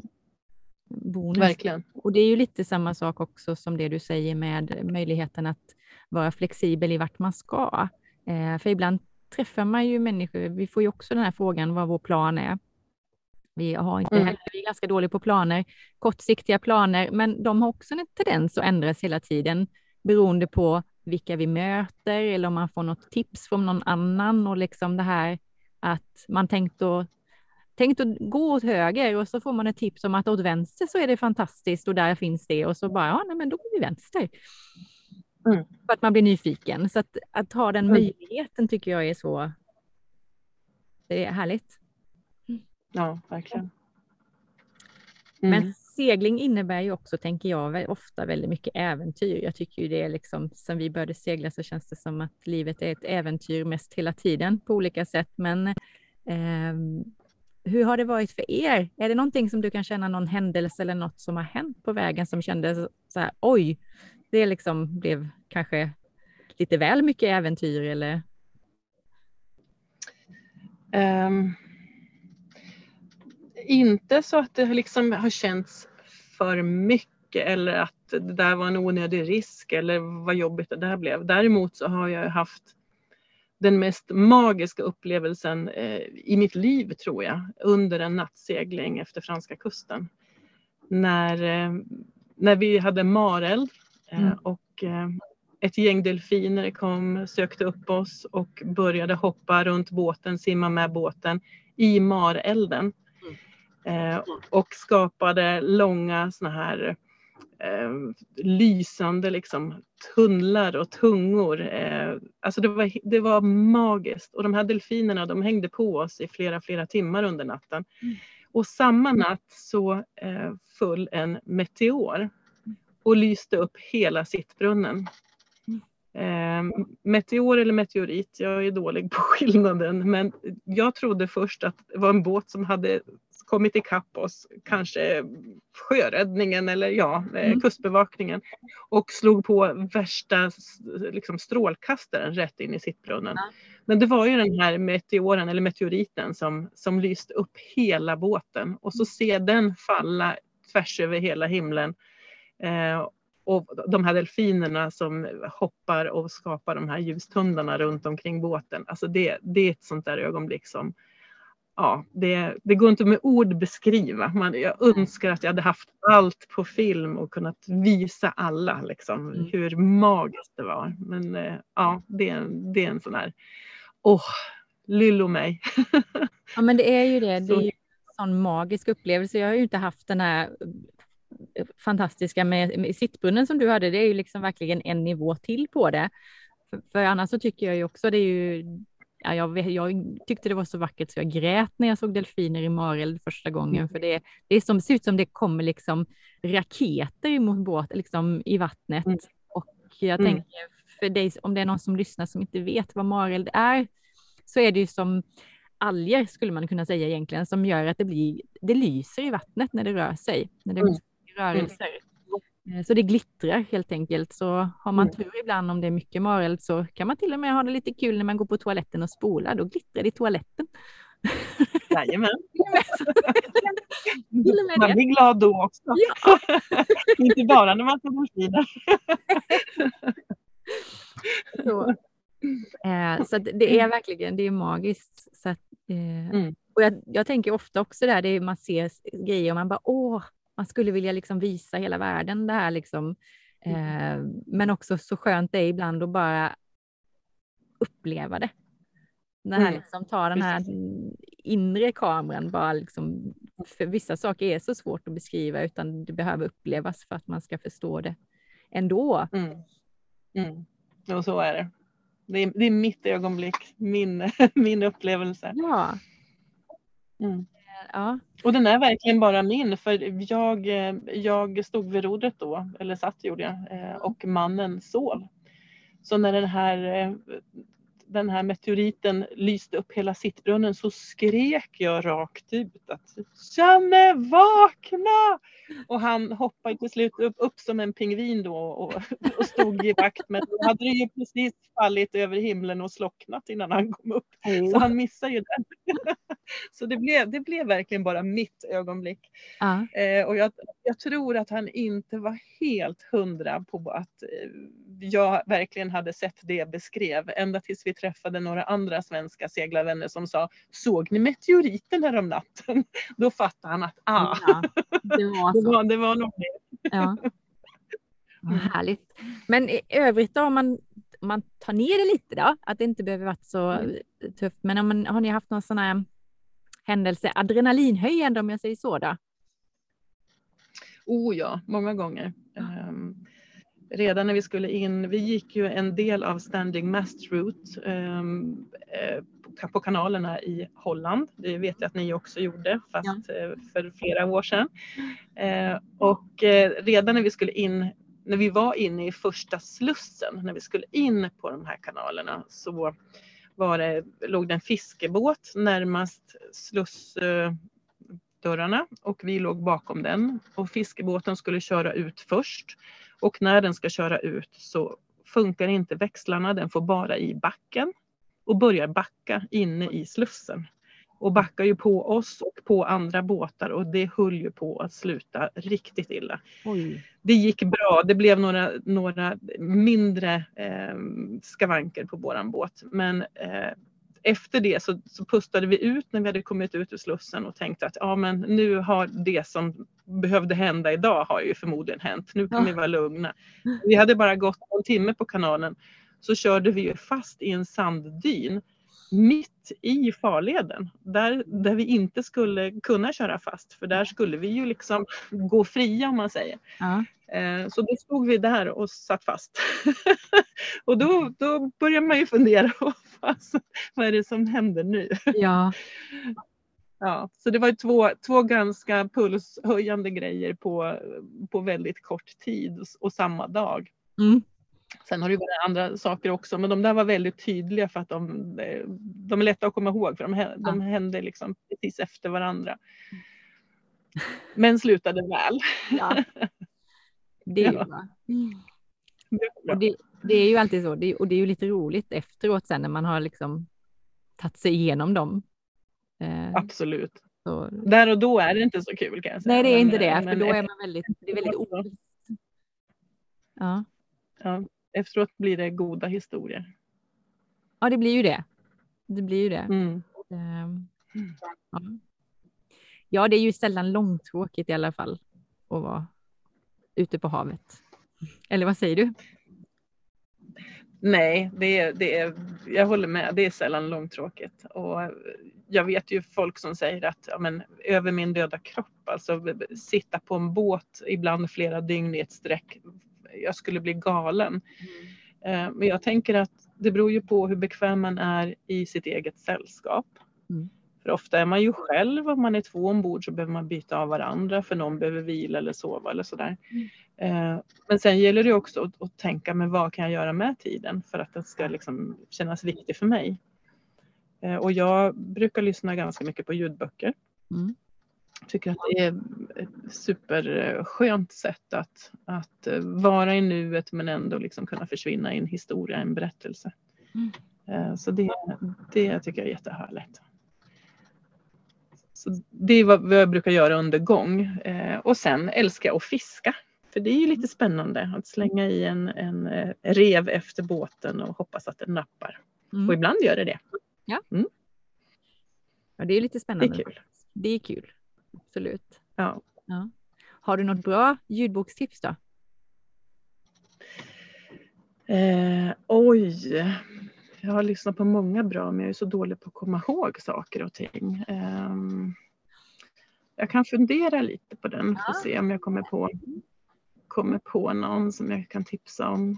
bonus. Verkligen. Och det är ju lite samma sak också som det du säger med möjligheten att vara flexibel i vart man ska. För ibland träffar man ju människor, vi får ju också den här frågan vad vår plan är. Vi har inte heller, vi är ganska dåliga på planer, kortsiktiga planer, men de har också en tendens att ändras hela tiden beroende på vilka vi möter eller om man får något tips från någon annan och liksom det här att man tänkte tänkt att gå åt höger och så får man ett tips om att åt vänster så är det fantastiskt och där finns det och så bara, ja, nej, men då går vi vänster. För att man blir nyfiken. Så att ha den möjligheten tycker jag är så, det är härligt. Ja, verkligen. Men segling innebär ju också, tänker jag, ofta väldigt mycket äventyr. Jag tycker ju det är liksom, sen vi började segla så känns det som att livet är ett äventyr mest hela tiden på olika sätt. Men hur har det varit för er? Är det någonting som du kan känna, någon händelse eller något som har hänt på vägen som kändes så här, oj, det liksom blev kanske lite väl mycket äventyr eller? Inte så att det liksom har känts för mycket eller att det där var en onödig risk eller vad jobbigt det där blev. Däremot så har jag haft den mest magiska upplevelsen i mitt liv, tror jag, under en nattsegling efter franska kusten. När vi hade mareld och ett gäng delfiner kom, sökte upp oss och började hoppa runt båten, simma med båten i marelden. Och skapade långa såna här lysande liksom tunnlar och tungor. Alltså det var magiskt. Och de här delfinerna, de hängde på oss i flera timmar under natten. Och samma natt så föll en meteor och lyste upp hela sittbrunnen. Meteor eller meteorit, jag är dålig på skillnaden, men jag trodde först att det var en båt som hade kommit ikapp oss, kanske sjöräddningen eller kustbevakningen, och slog på värsta liksom, strålkastaren rätt in i sittbrunnen. Men det var ju den här meteoren eller meteoriten som lyste upp hela båten, och så ser den falla tvärs över hela himlen. Och de här delfinerna som hoppar och skapar de här ljustundarna runt omkring båten. Alltså det är ett sånt där ögonblick som, ja, det går inte med ord beskriva. Jag önskar att jag hade haft allt på film och kunnat visa alla liksom, hur magiskt det var. Men ja, det är en sån här, lyllo mig. Ja, men det är ju det. Det är ju en sån magisk upplevelse. Jag har ju inte haft den här fantastiska med sittbrunnen som du hade. Det är ju liksom verkligen en nivå till på det. För annars så tycker jag ju också det är ju, ja, jag tyckte det var så vackert så jag grät när jag såg delfiner i mareld första gången. För det ser ut som det kommer liksom raketer mot båt liksom i vattnet. Och jag tänker, för dig, om det är någon som lyssnar som inte vet vad mareld är, så är det ju som alger, skulle man kunna säga egentligen, som gör att det lyser i vattnet när det rör sig, när det blir rörelser. Så det glittrar helt enkelt. Så har man tur ibland, om det är mycket mareld, så kan man till och med ha det lite kul när man går på toaletten och spolar. Då glittrar det i toaletten. Jajamän. Man blir glad då också. Ja. Inte bara när man får delfiner. Så det är verkligen, det är magiskt. Så att, och jag tänker ofta också där, det är, man ser grejer och man bara, man skulle vilja liksom visa hela världen det här liksom. Men också så skönt det är ibland att bara uppleva det. Det här liksom, ta den här inre kameran bara liksom, för vissa saker är så svårt att beskriva, utan det behöver upplevas för att man ska förstå det ändå. Och så är det. Det är mitt ögonblick, min upplevelse. Ja. Ja. Och den är verkligen bara min, för jag stod vid rodret då, eller satt gjorde jag, och mannen sov. Så när den här meteoriten lyste upp hela sittbrunnen så skrek jag rakt ut att Janne, vakna! Och han hoppade till slut upp som en pingvin då och stod i vakt, men då hade det ju precis fallit över himlen och slocknat innan han kom upp. Så han missade ju den. Så det blev verkligen bara mitt ögonblick. Och jag tror att han inte var helt 100 på att jag verkligen hade sett det beskrev. Ända tills vi träffade några andra svenska seglarvänner som sa, såg ni meteoriten här om natten? Då fattade han att det var nog det. Ja. Härligt. Men i övrigt då, om man tar ner det lite då, att det inte behöver vara så tufft. Men har ni haft någon sån här händelse adrenalinhöjande om jag säger så då? Oh ja, många gånger. Redan när vi skulle in, vi gick ju en del av Standing Mast Route på kanalerna i Holland. Det vet jag att ni också gjorde, fast för flera år sedan. Och redan när vi skulle in, när vi var inne i första slussen, när vi skulle in på de här kanalerna, så låg det en fiskebåt närmast slussdörrarna och vi låg bakom den. Och fiskebåten skulle köra ut först. Och när den ska köra ut så funkar inte växlarna, den får bara i backen och börjar backa inne i slussen. Och backar ju på oss och på andra båtar och det höll ju på att sluta riktigt illa. Oj. Det gick bra, det blev några mindre skavanker på våran båt. Men efter det så pustade vi ut när vi hade kommit ut ur slussen och tänkte att ja, men nu har det som behövde hända idag har ju förmodligen hänt. Nu kan vi vara lugna. Vi hade bara gått en timme på kanalen så körde vi ju fast i en sanddyn mitt i farleden där vi inte skulle kunna köra fast, för där skulle vi ju liksom gå fria om man säger. Ja. Så då stod vi där och satt fast. Och då börjar man ju fundera vad är det som händer nu? Ja. Ja, så det var ju två ganska pulshöjande grejer på väldigt kort tid och samma dag. Mm. Sen har det ju varit andra saker också, men de där var väldigt tydliga för att de är lätta att komma ihåg, för de hände liksom precis efter varandra. Men slutade väl. Ja. Det är ju bra. Och det är ju alltid så, och det är ju lite roligt efteråt sen när man har liksom tagit sig igenom dem. Absolut. Så. Där och då är det inte så kul kan jag säga. Nej, det är inte det, för då är man väldigt oviss. Ja. Ja, efteråt blir det goda historier. Ja, det blir ju det. Det blir ju det. Mm. Ja. Ja, det är ju sällan långtråkigt i alla fall att vara ute på havet. Eller vad säger du? Nej, det är, jag håller med. Det är sällan långtråkigt. Och jag vet ju folk som säger att över min döda kropp, alltså sitta på en båt ibland flera dygn i ett sträck, jag skulle bli galen. Men jag tänker att det beror ju på hur bekväm man är i sitt eget sällskap. För ofta är man ju själv, om man är 2 ombord så behöver man byta av varandra för någon behöver vila eller sova eller sådär. Men sen gäller det också att tänka, men vad kan jag göra med tiden för att den ska liksom kännas viktig för mig. Och jag brukar lyssna ganska mycket på ljudböcker. Tycker att det är ett superskönt sätt att vara i nuet men ändå liksom kunna försvinna i en historia, en berättelse. Så det tycker jag är jättehärligt. Så det är vad jag brukar göra under gång. Och sen älskar jag att fiska. För det är ju lite spännande att slänga i en rev efter båten och hoppas att den nappar. Och ibland gör det. Ja. Ja, det är lite spännande. Det är kul. Det är kul. Absolut. Ja. Har du något bra ljudbokstips då? Oj. Jag har lyssnat på många bra, men jag är så dålig på att komma ihåg saker och ting. Jag kan fundera lite på den för att se om jag kommer på någon som jag kan tipsa om.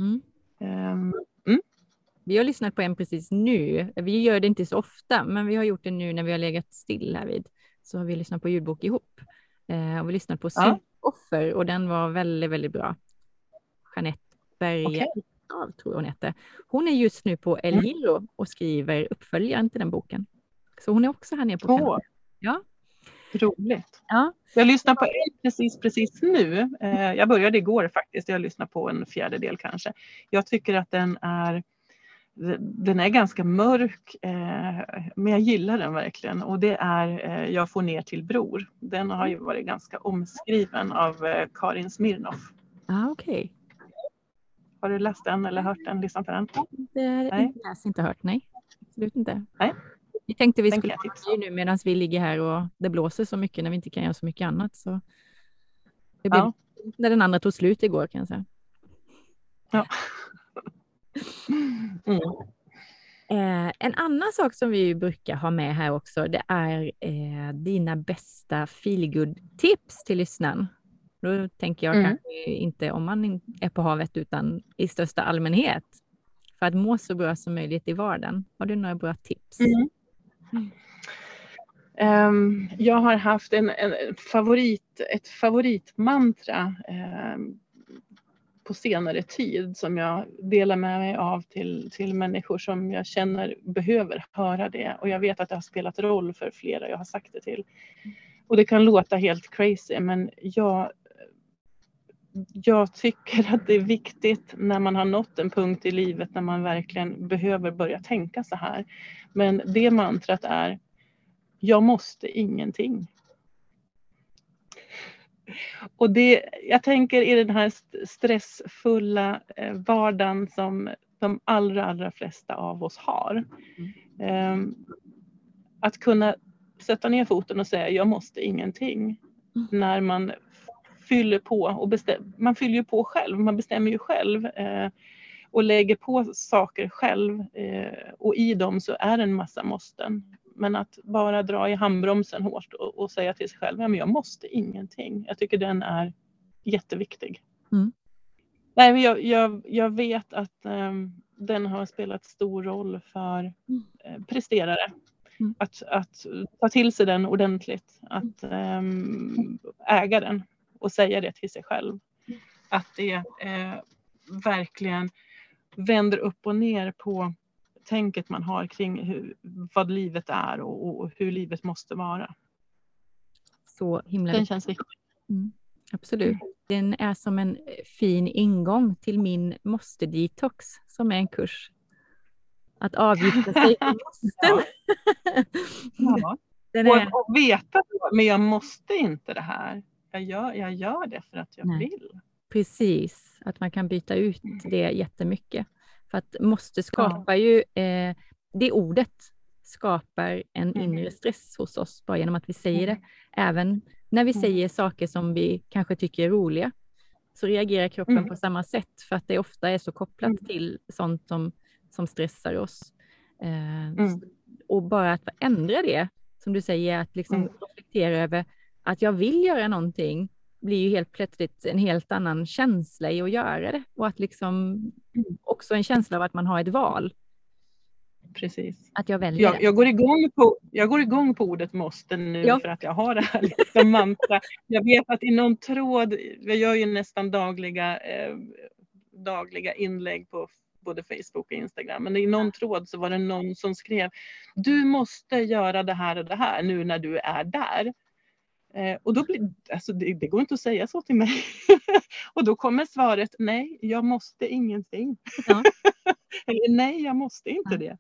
Vi har lyssnat på en precis nu. Vi gör det inte så ofta, men vi har gjort det nu när vi har legat still här vid. Så har vi lyssnat på ljudbok ihop. Och vi lyssnat på Syndoffer och den var väldigt, väldigt bra. Jeanette Berger, tror hon heter. Hon är just nu på El Hilo och skriver uppföljaren till den boken. Så hon är också här nere på kanalen. Ja. Roligt. Ja. Jag lyssnar på en precis nu. Jag började igår faktiskt. Jag lyssnar på en 4:e kanske. Jag tycker att den är ganska mörk, men jag gillar den verkligen. Och det är Jag får ner till bror. Den har ju varit ganska omskriven av Karin Smirnoff. Okej. Har du läst den eller hört den? Lyssnat på den? Inte hört, nej. Absolut inte. Nej. Vi tänkte vi skulle ha nu medan vi ligger här och det blåser så mycket när vi inte kan göra så mycket annat. Så det blev när den andra tog slut igår kan jag säga. Ja. En annan sak som vi brukar ha med här också, det är dina bästa feelgood-tips till lyssnaren. Då tänker jag kanske inte om man är på havet utan i största allmänhet. För att må så bra som möjligt i vardagen. Har du några bra tips? Jag har haft ett favoritmantra på senare tid som jag delar med mig av till människor som jag känner behöver höra det. Och jag vet att det har spelat roll för flera jag har sagt det till. Och det kan låta helt crazy, men jag tycker att det är viktigt när man har nått en punkt i livet när man verkligen behöver börja tänka så här. Men det mantrat är: jag måste ingenting. Och jag tänker i den här stressfulla vardagen som de allra flesta av oss har. Att kunna sätta ner foten och säga jag måste ingenting. När man fyller på och man fyller ju på själv, man bestämmer ju själv och lägger på saker själv och i dem så är det en massa måsten. Men att bara dra i handbromsen hårt och säga till sig själv, men jag måste ingenting. Jag tycker den är jätteviktig. Nej, men jag vet att den har spelat stor roll för presterare. Att ta till sig den ordentligt. Att äga den och säga det till sig själv. Att det verkligen vänder upp och ner på tänket man har kring vad livet är och hur livet måste vara. Så himla. Den känns viktig. Absolut. Den är som en fin ingång till min måste-detox som är en kurs. Att avgifta sig till måsten. Ja. Och veta, men jag måste inte det här. Jag gör det för att jag vill. Precis, att man kan byta ut det jättemycket. För att måste skapar ju, det ordet skapar en inre stress hos oss bara genom att vi säger det. Även när vi säger saker som vi kanske tycker är roliga så reagerar kroppen på samma sätt för att det ofta är så kopplat till sånt som stressar oss. Och bara att ändra det, som du säger, att liksom reflektera över att jag vill göra någonting blir ju helt plötsligt en helt annan känsla i att göra det. Och att liksom också en känsla av att man har ett val. Precis. Att jag väljer det. Jag går igång på ordet måste nu för att jag har det här liksom mantra. Jag vet att i någon tråd, jag gör ju nästan dagliga inlägg på både Facebook och Instagram. Men i någon tråd så var det någon som skrev: du måste göra det här och det här nu när du är där. Och då blir alltså det går inte att säga så till mig. Och då kommer svaret: nej, jag måste ingenting. Ja. Eller nej, jag måste inte det.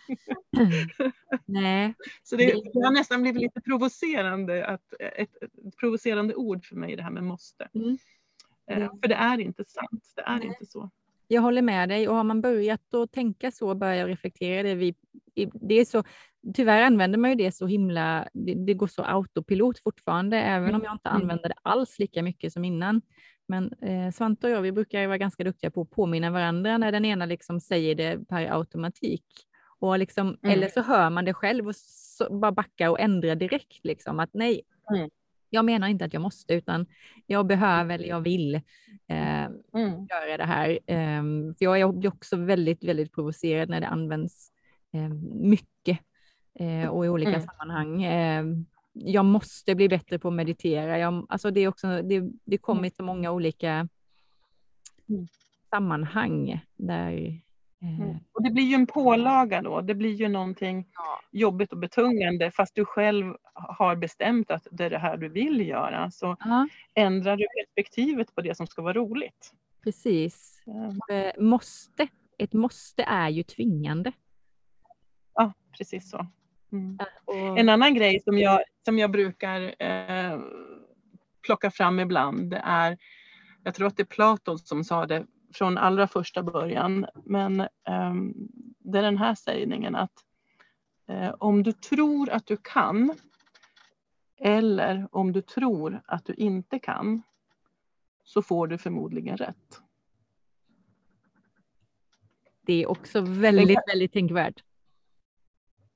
Nej. Så det har nästan blivit lite provocerande ett provocerande ord för mig, det här med måste. För det är inte sant. Det är inte så. Jag håller med dig, och har man börjat att tänka så, börja reflektera det är så, tyvärr använder man ju det så himla, det går så autopilot fortfarande, även om jag inte använder det alls lika mycket som innan. Men Svante och jag, vi brukar vara ganska duktiga på att påminna varandra när den ena liksom säger det per automatik. Och liksom, eller så hör man det själv och så bara backa och ändra direkt liksom, att nej, jag menar inte att jag måste, utan jag behöver eller jag vill göra det här. För jag blir också väldigt, väldigt provocerad när det används mycket och i olika sammanhang. Jag måste bli bättre på att meditera. Alltså det är också, det kommer i så många olika sammanhang där. Och det blir ju en pålaga då. Det blir ju någonting jobbigt och betungande, fast du själv har bestämt att det är det här du vill göra. Så ändrar du perspektivet på det som ska vara roligt. Precis. Ett måste är ju tvingande. Ja, precis så. En annan grej som jag brukar plocka fram ibland, det är, jag tror att det är Platon som sa det från allra första början, men det är den här sägningen att om du tror att du kan eller om du tror att du inte kan, så får du förmodligen rätt. Det är också väldigt, väldigt tänkvärt.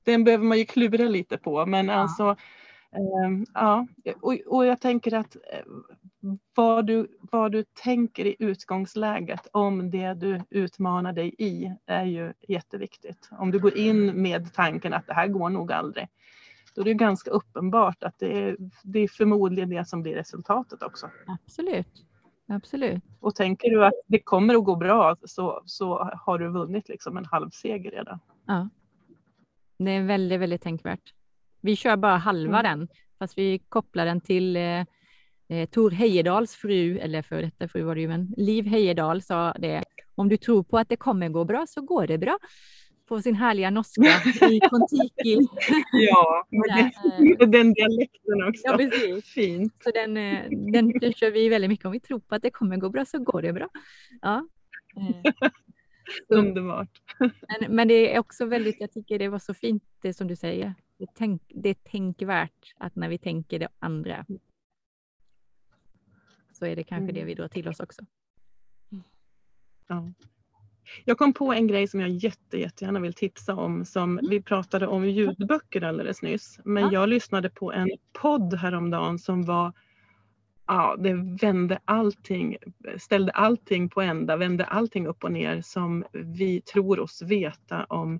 den behöver man ju klura lite på. Men alltså, ja. Och jag tänker att vad du tänker i utgångsläget om det du utmanar dig i är ju jätteviktigt. Om du går in med tanken att det här går nog aldrig, då är det ganska uppenbart att det är förmodligen det som blir resultatet också. Absolut. Och tänker du att det kommer att gå bra, så har du vunnit liksom en halv seger redan. Ja. Det är väldigt, väldigt tänkvärt. Vi kör bara halva den, fast vi kopplar den till Tor Heyerdahls fru, eller för detta fru var det ju, men Liv Heyerdahl sa det: om du tror på att det kommer gå bra så går det bra. På sin härliga norska i Kontiki. Ja, den dialekten också. Ja, precis. Fint. Så den kör vi väldigt mycket. Om vi tror på att det kommer gå bra så går det bra. Ja. Underbart. Men det är också väldigt, jag tycker det var så fint det som du säger. Det är tänkvärt att när vi tänker det andra, så är det kanske det vi drar till oss också. Ja. Jag kom på en grej som jag jättegärna vill tipsa om, som vi pratade om ljudböcker alldeles nyss. Men jag lyssnade på en podd häromdagen som var, det vände allting, ställde allting på ända, vände allting upp och ner som vi tror oss veta om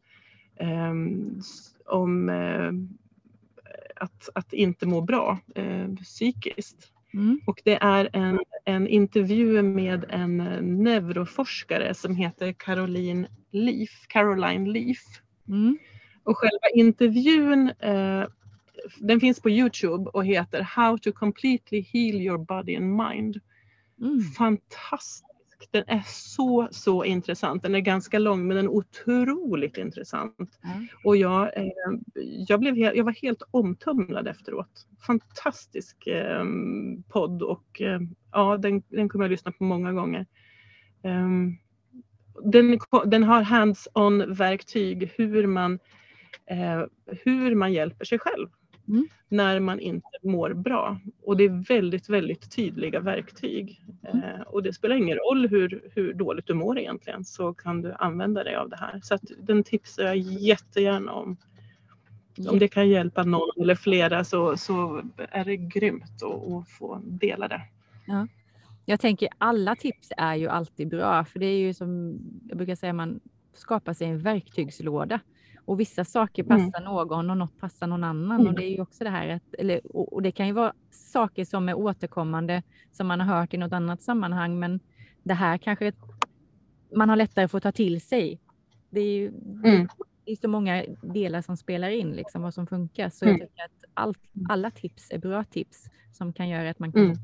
att inte må bra psykiskt. Och det är en intervju med en neuroforskare som heter Caroline Leaf. Och själva intervjun, den finns på YouTube och heter How to completely heal your body and mind. Fantastisk. Den är så intressant. Den är ganska lång, men den är otroligt intressant. Och jag var helt omtumlad efteråt. Fantastisk podd, och den kommer jag lyssna på många gånger. Den har hands-on verktyg hur man hjälper sig själv när man inte mår bra. Och det är väldigt, väldigt tydliga verktyg. Och det spelar ingen roll hur dåligt du mår egentligen, så kan du använda dig av det här. Så att den tipsar jag jättegärna om. Om det kan hjälpa någon eller flera, så är det grymt att få dela det. Ja. Jag tänker alla tips är ju alltid bra, för det är ju som jag brukar säga, man skapar sig en verktygslåda. Och vissa saker passar någon och något passar någon annan. Och det är ju också det här och det kan ju vara saker som är återkommande som man har hört i något annat sammanhang. Men det här kanske man har lättare för att ta till sig. Det är ju det är så många delar som spelar in liksom, vad som funkar. Så jag tycker att alla tips är bra tips som kan göra att man kan...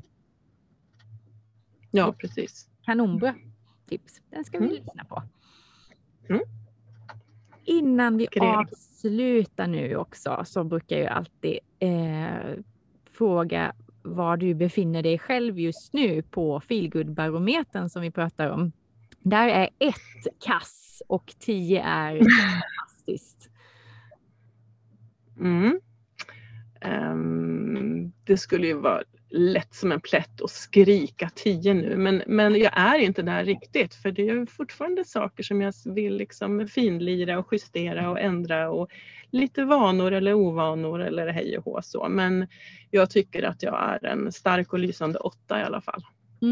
Ja, precis. Kanonbra tips. Den ska vi lyssna på. Innan vi avslutar nu också, så brukar jag alltid fråga var du befinner dig själv just nu på Feelgood-barometern som vi pratar om. Där är 1 kass och 10 är fantastiskt. Det skulle ju vara lätt som en plätt att skrika 10 nu, men jag är inte där riktigt, för det är fortfarande saker som jag vill liksom finlira och justera och ändra, och lite vanor eller ovanor eller hej och hå så, men jag tycker att jag är en stark och lysande 8 i alla fall.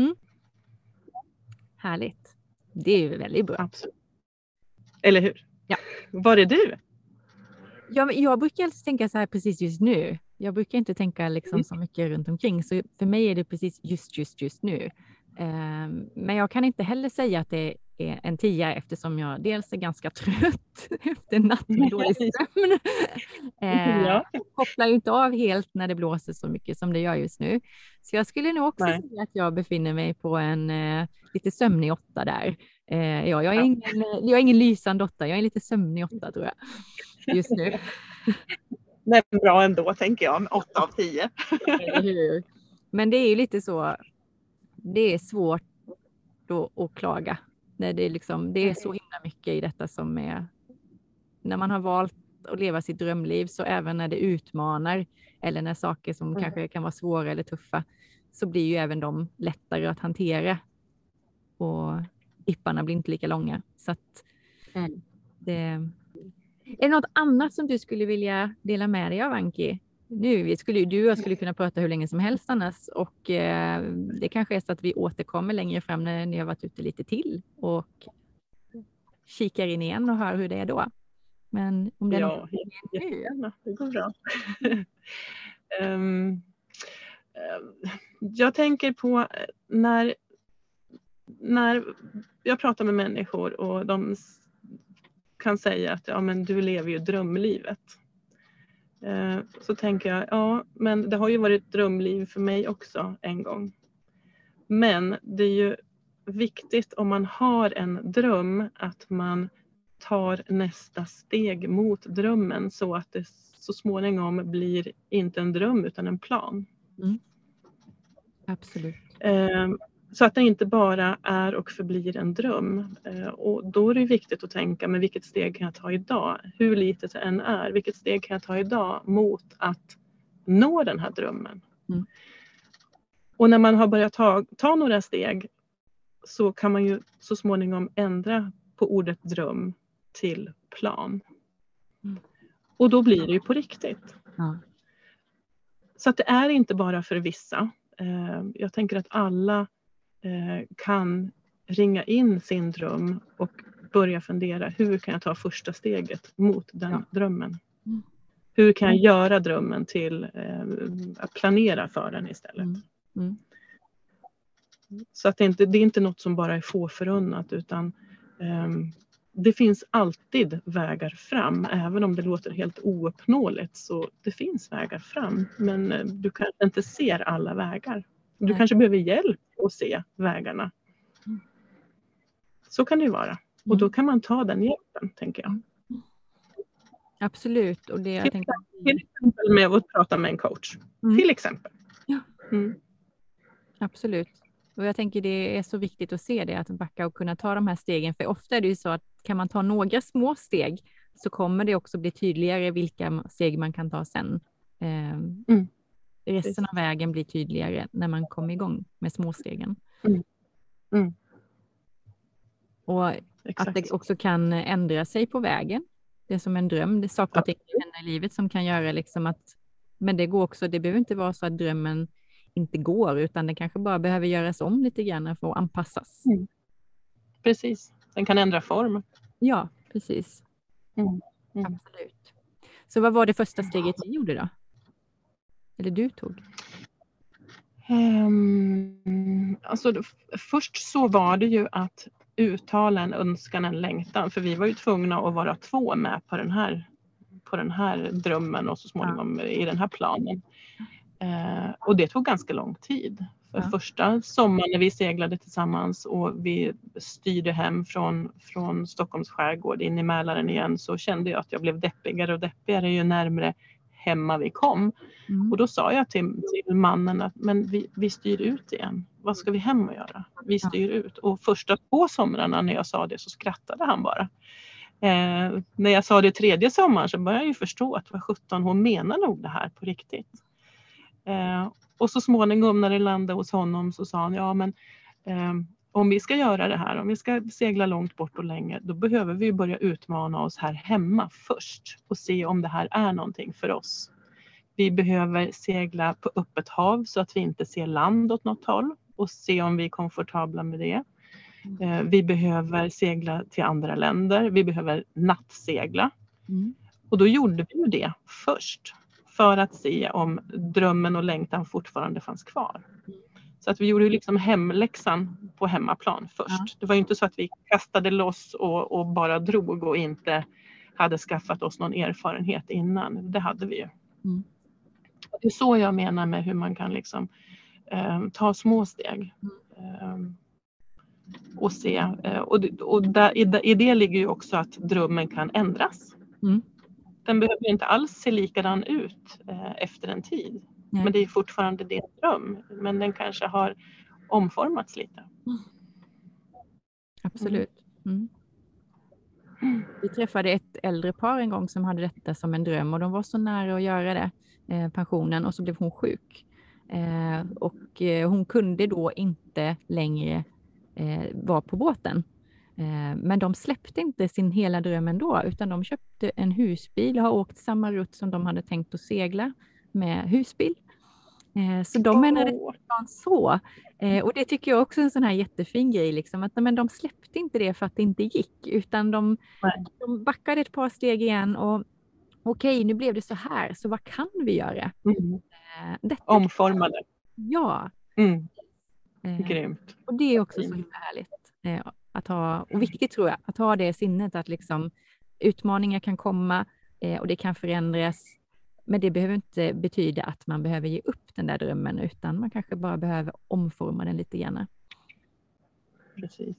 Härligt. Det är ju väldigt bra. Absolut. Eller hur? Ja. Var är du? Jag brukar alltid tänka så här precis just nu. Jag brukar inte tänka liksom så mycket runt omkring. Så för mig är det precis just nu. Men jag kan inte heller säga att det är en 10, eftersom jag dels är ganska trött efter en natt med dålig sömn. Kopplar ju inte av helt när det blåser så mycket som det gör just nu. Så jag skulle nog också säga att jag befinner mig på en lite sömnig 8 där. Jag är ingen lysande 8, jag är lite sömnig 8 tror jag just nu. Men bra ändå, tänker jag, 8 av 10. Men det är ju lite så, det är svårt att klaga. När det är så himla mycket i detta som är, när man har valt att leva sitt drömliv, så även när det utmanar eller när saker som kanske kan vara svåra eller tuffa, så blir ju även de lättare att hantera. Och dipparna blir inte lika långa. Så att Är det något annat som du skulle vilja dela med dig av, Anki? Nu du och jag skulle kunna prata hur länge som helst annars, och det kanske är så att vi återkommer längre fram när ni har varit ute lite till och kikar in igen och hör hur det är då. Men om det är något jättegärna. Det går bra. Jag tänker på när jag pratar med människor och de kan säga att ja, men du lever ju drömlivet. Så tänker jag, ja, men det har ju varit drömliv för mig också en gång. Men det är ju viktigt om man har en dröm att man tar nästa steg mot drömmen så att det så småningom blir inte en dröm utan en plan. Mm. Absolut. Så att det inte bara är och förblir en dröm. Och då är det viktigt att tänka, men vilket steg kan jag ta idag? Hur litet det än är, vilket steg kan jag ta idag mot att nå den här drömmen? Mm. Och när man har börjat ta några steg så kan man ju så småningom ändra på ordet dröm till plan. Mm. Och då blir det ju på riktigt. Ja. Så att det är inte bara för vissa. Jag tänker att alla kan ringa in sin dröm och börja fundera, hur kan jag ta första steget mot den drömmen? Mm. Hur kan jag göra drömmen till att planera för den istället? Mm. Mm. Så att det är inte något som bara är få förunnat, utan det finns alltid vägar fram, även om det låter helt ouppnåeligt, så det finns vägar fram, men du kanske inte ser alla vägar. Du kanske behöver hjälp att se vägarna. Så kan det ju vara. Och då kan man ta den hjälpen, tänker jag. Absolut. Och det till exempel med att prata med en coach. Till exempel. Ja. Mm. Absolut. Och jag tänker det är så viktigt att se det, att backa och kunna ta de här stegen. För ofta är det ju så att kan man ta några små steg så kommer det också bli tydligare vilka steg man kan ta sen. Resten av vägen blir tydligare när man kommer igång med småstegen. Mm. Mm. Och exakt. Att det också kan ändra sig på vägen. Det är som en dröm. Det är saker och ting i livet som kan göra liksom att, men det går också, det behöver inte vara så att drömmen inte går, utan det kanske bara behöver göras om lite grann för att anpassas. Mm. Precis. Den kan ändra form. Ja, precis. Mm. Mm. Absolut. Så vad var det första steget ni gjorde då? Eller du tog? Alltså, först så var det ju att uttala en önskan, en längtan. För vi var ju tvungna att vara två med på den här drömmen och så småningom i den här planen. Och det tog ganska lång tid. För första sommaren när vi seglade tillsammans och vi styrde hem från Stockholms skärgård in i Mälaren igen, så kände jag att jag blev deppigare och deppigare ju närmare hemma vi kom. Och då sa jag till mannen att men vi styr ut igen. Vad ska vi hem och göra? Vi styr ut. Och första 2 somrarna när jag sa det så skrattade han bara. När jag sa det 3:e sommaren så började jag ju förstå att vad 17 hon menar nog det här på riktigt. Och så småningom när det landade hos honom så sa han, ja men om vi ska göra det här, om vi ska segla långt bort och länge, då behöver vi börja utmana oss här hemma först och se om det här är någonting för oss. Vi behöver segla på öppet hav så att vi inte ser land åt något håll och se om vi är komfortabla med det. Vi behöver segla till andra länder, vi behöver nattsegla. Och då gjorde vi ju det först för att se om drömmen och längtan fortfarande fanns kvar. Så att vi gjorde liksom hemläxan på hemmaplan först. Det var ju inte så att vi kastade loss och bara drog och inte hade skaffat oss någon erfarenhet innan. Det hade vi ju. Det är så jag menar med hur man kan liksom ta små steg. Och se. Och i det ligger ju också att drömmen kan ändras. Den behöver inte alls se likadan ut efter en tid. Nej. Men det är fortfarande din dröm. Men den kanske har omformats lite. Absolut. Vi träffade ett äldre par en gång som hade detta som en dröm. Och de var så nära att göra det. Pensionen. Och så blev hon sjuk. Och hon kunde då inte längre vara på båten. Men de släppte inte sin hela dröm ändå, utan de köpte en husbil och har åkt samma rutt som de hade tänkt att segla med husbil. Så de menade så. Och det tycker jag också är en sån här jättefin grej, liksom, att men de släppte inte det för att det inte gick, utan de backade ett par steg igen och okej, nu blev det så här, så vad kan vi göra? Omformade. Ja. Grymt. Och det är också så himla härligt att ha, och viktigt tror jag, att ha det sinnet att liksom utmaningar kan komma och det kan förändras, men det behöver inte betyda att man behöver ge upp den där drömmen, utan man kanske bara behöver omforma den lite grann. Precis.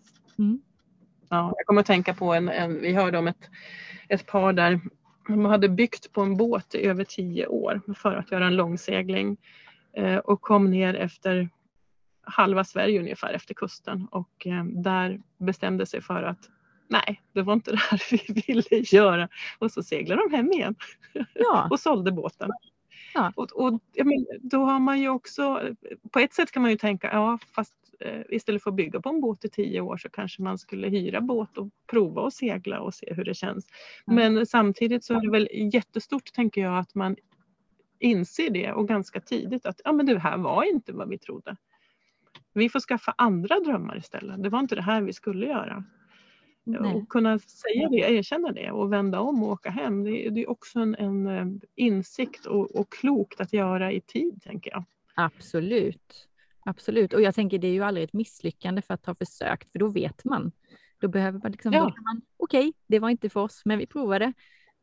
Ja, jag kommer att tänka på vi hörde om ett par där de hade byggt på en båt i över 10 år för att göra en långsegling och kom ner efter halva Sverige ungefär, efter kusten, och där bestämde sig för att nej, det var inte det här vi ville göra, och så seglade de hem igen och sålde båten. Ja. Och då har man ju också, på ett sätt kan man ju tänka, fast istället för att bygga på en båt i 10 år så kanske man skulle hyra båt och prova att segla och se hur det känns. Men samtidigt så är det väl jättestort, tänker jag, att man inser det, och ganska tidigt, att men det här var inte vad vi trodde. Vi får skaffa andra drömmar istället. Det var inte det här vi skulle göra. Nej. Och kunna säga det, erkänna det och vända om och åka hem. Det är också en insikt och klokt att göra i tid, tänker jag. Absolut. Absolut. Och jag tänker, det är ju aldrig ett misslyckande för att ha försökt, för då vet man. Då behöver man liksom, då kan man, okej, det var inte för oss, men vi provade.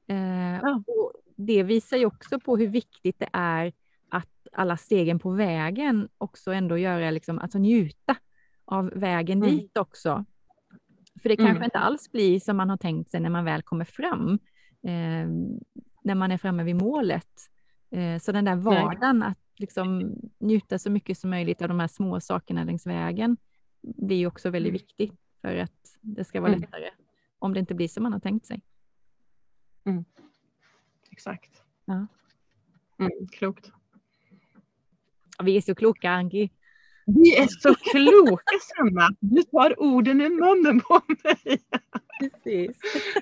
Och det visar ju också på hur viktigt det är att alla stegen på vägen också ändå göra, liksom, alltså njuta av vägen dit också. För det kanske inte alls blir som man har tänkt sig när man väl kommer fram. När man är framme vid målet. Så den där vardagen, att liksom njuta så mycket som möjligt av de här små sakerna längs vägen, blir ju också väldigt viktigt för att det ska vara lättare. Om det inte blir som man har tänkt sig. Exakt. Ja. Klokt. Vi är så kloka, Anki. Vi är så kloka, Sanna. Du tar orden i munnen på mig. Precis.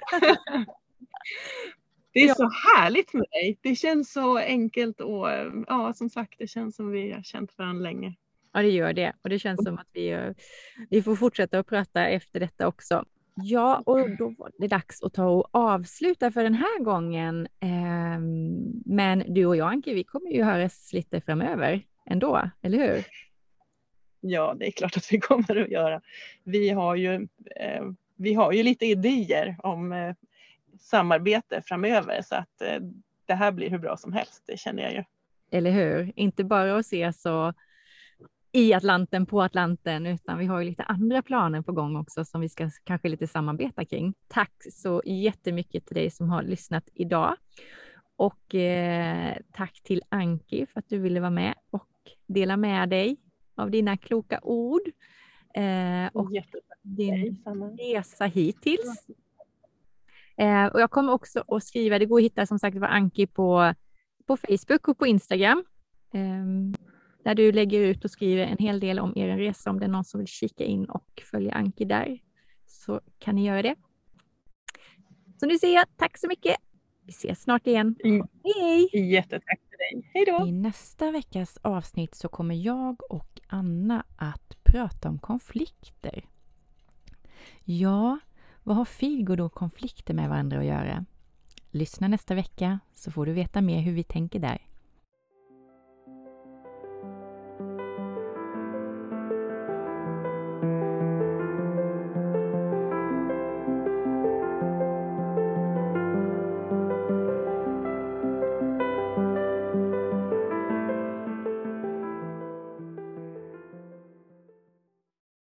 Det är så härligt med dig. Det känns så enkelt och som sagt, det känns som vi har känt varandra länge. Ja, det gör det. Och det känns som att vi får fortsätta att prata efter detta också. Ja, och då var det dags att ta och avsluta för den här gången. Men du och jag, Anki, vi kommer ju höras lite framöver ändå, eller hur? Ja, det är klart att vi kommer att göra. Vi har ju lite idéer om samarbete framöver, så att det här blir hur bra som helst, det känner jag ju. Eller hur? Inte bara att se så i Atlanten, på Atlanten, utan vi har ju lite andra planer på gång också som vi ska kanske lite samarbeta kring. Tack så jättemycket till dig som har lyssnat idag. Och tack till Anki för att du ville vara med och dela med dig av dina kloka ord och din resa hittills. Och jag kommer också att skriva, det går att hitta som sagt var Anki på Facebook och på Instagram. Där du lägger ut och skriver en hel del om er resa. Om det är någon som vill kika in och följa Anki där, så kan ni göra det. Så nu säger jag tack så mycket. Vi ses snart igen. Hej! Jättetack till dig. Hej då! I nästa veckas avsnitt så kommer jag och Anna att prata om konflikter. Ja, vad har feelgood och konflikter med varandra att göra? Lyssna nästa vecka så får du veta mer hur vi tänker där.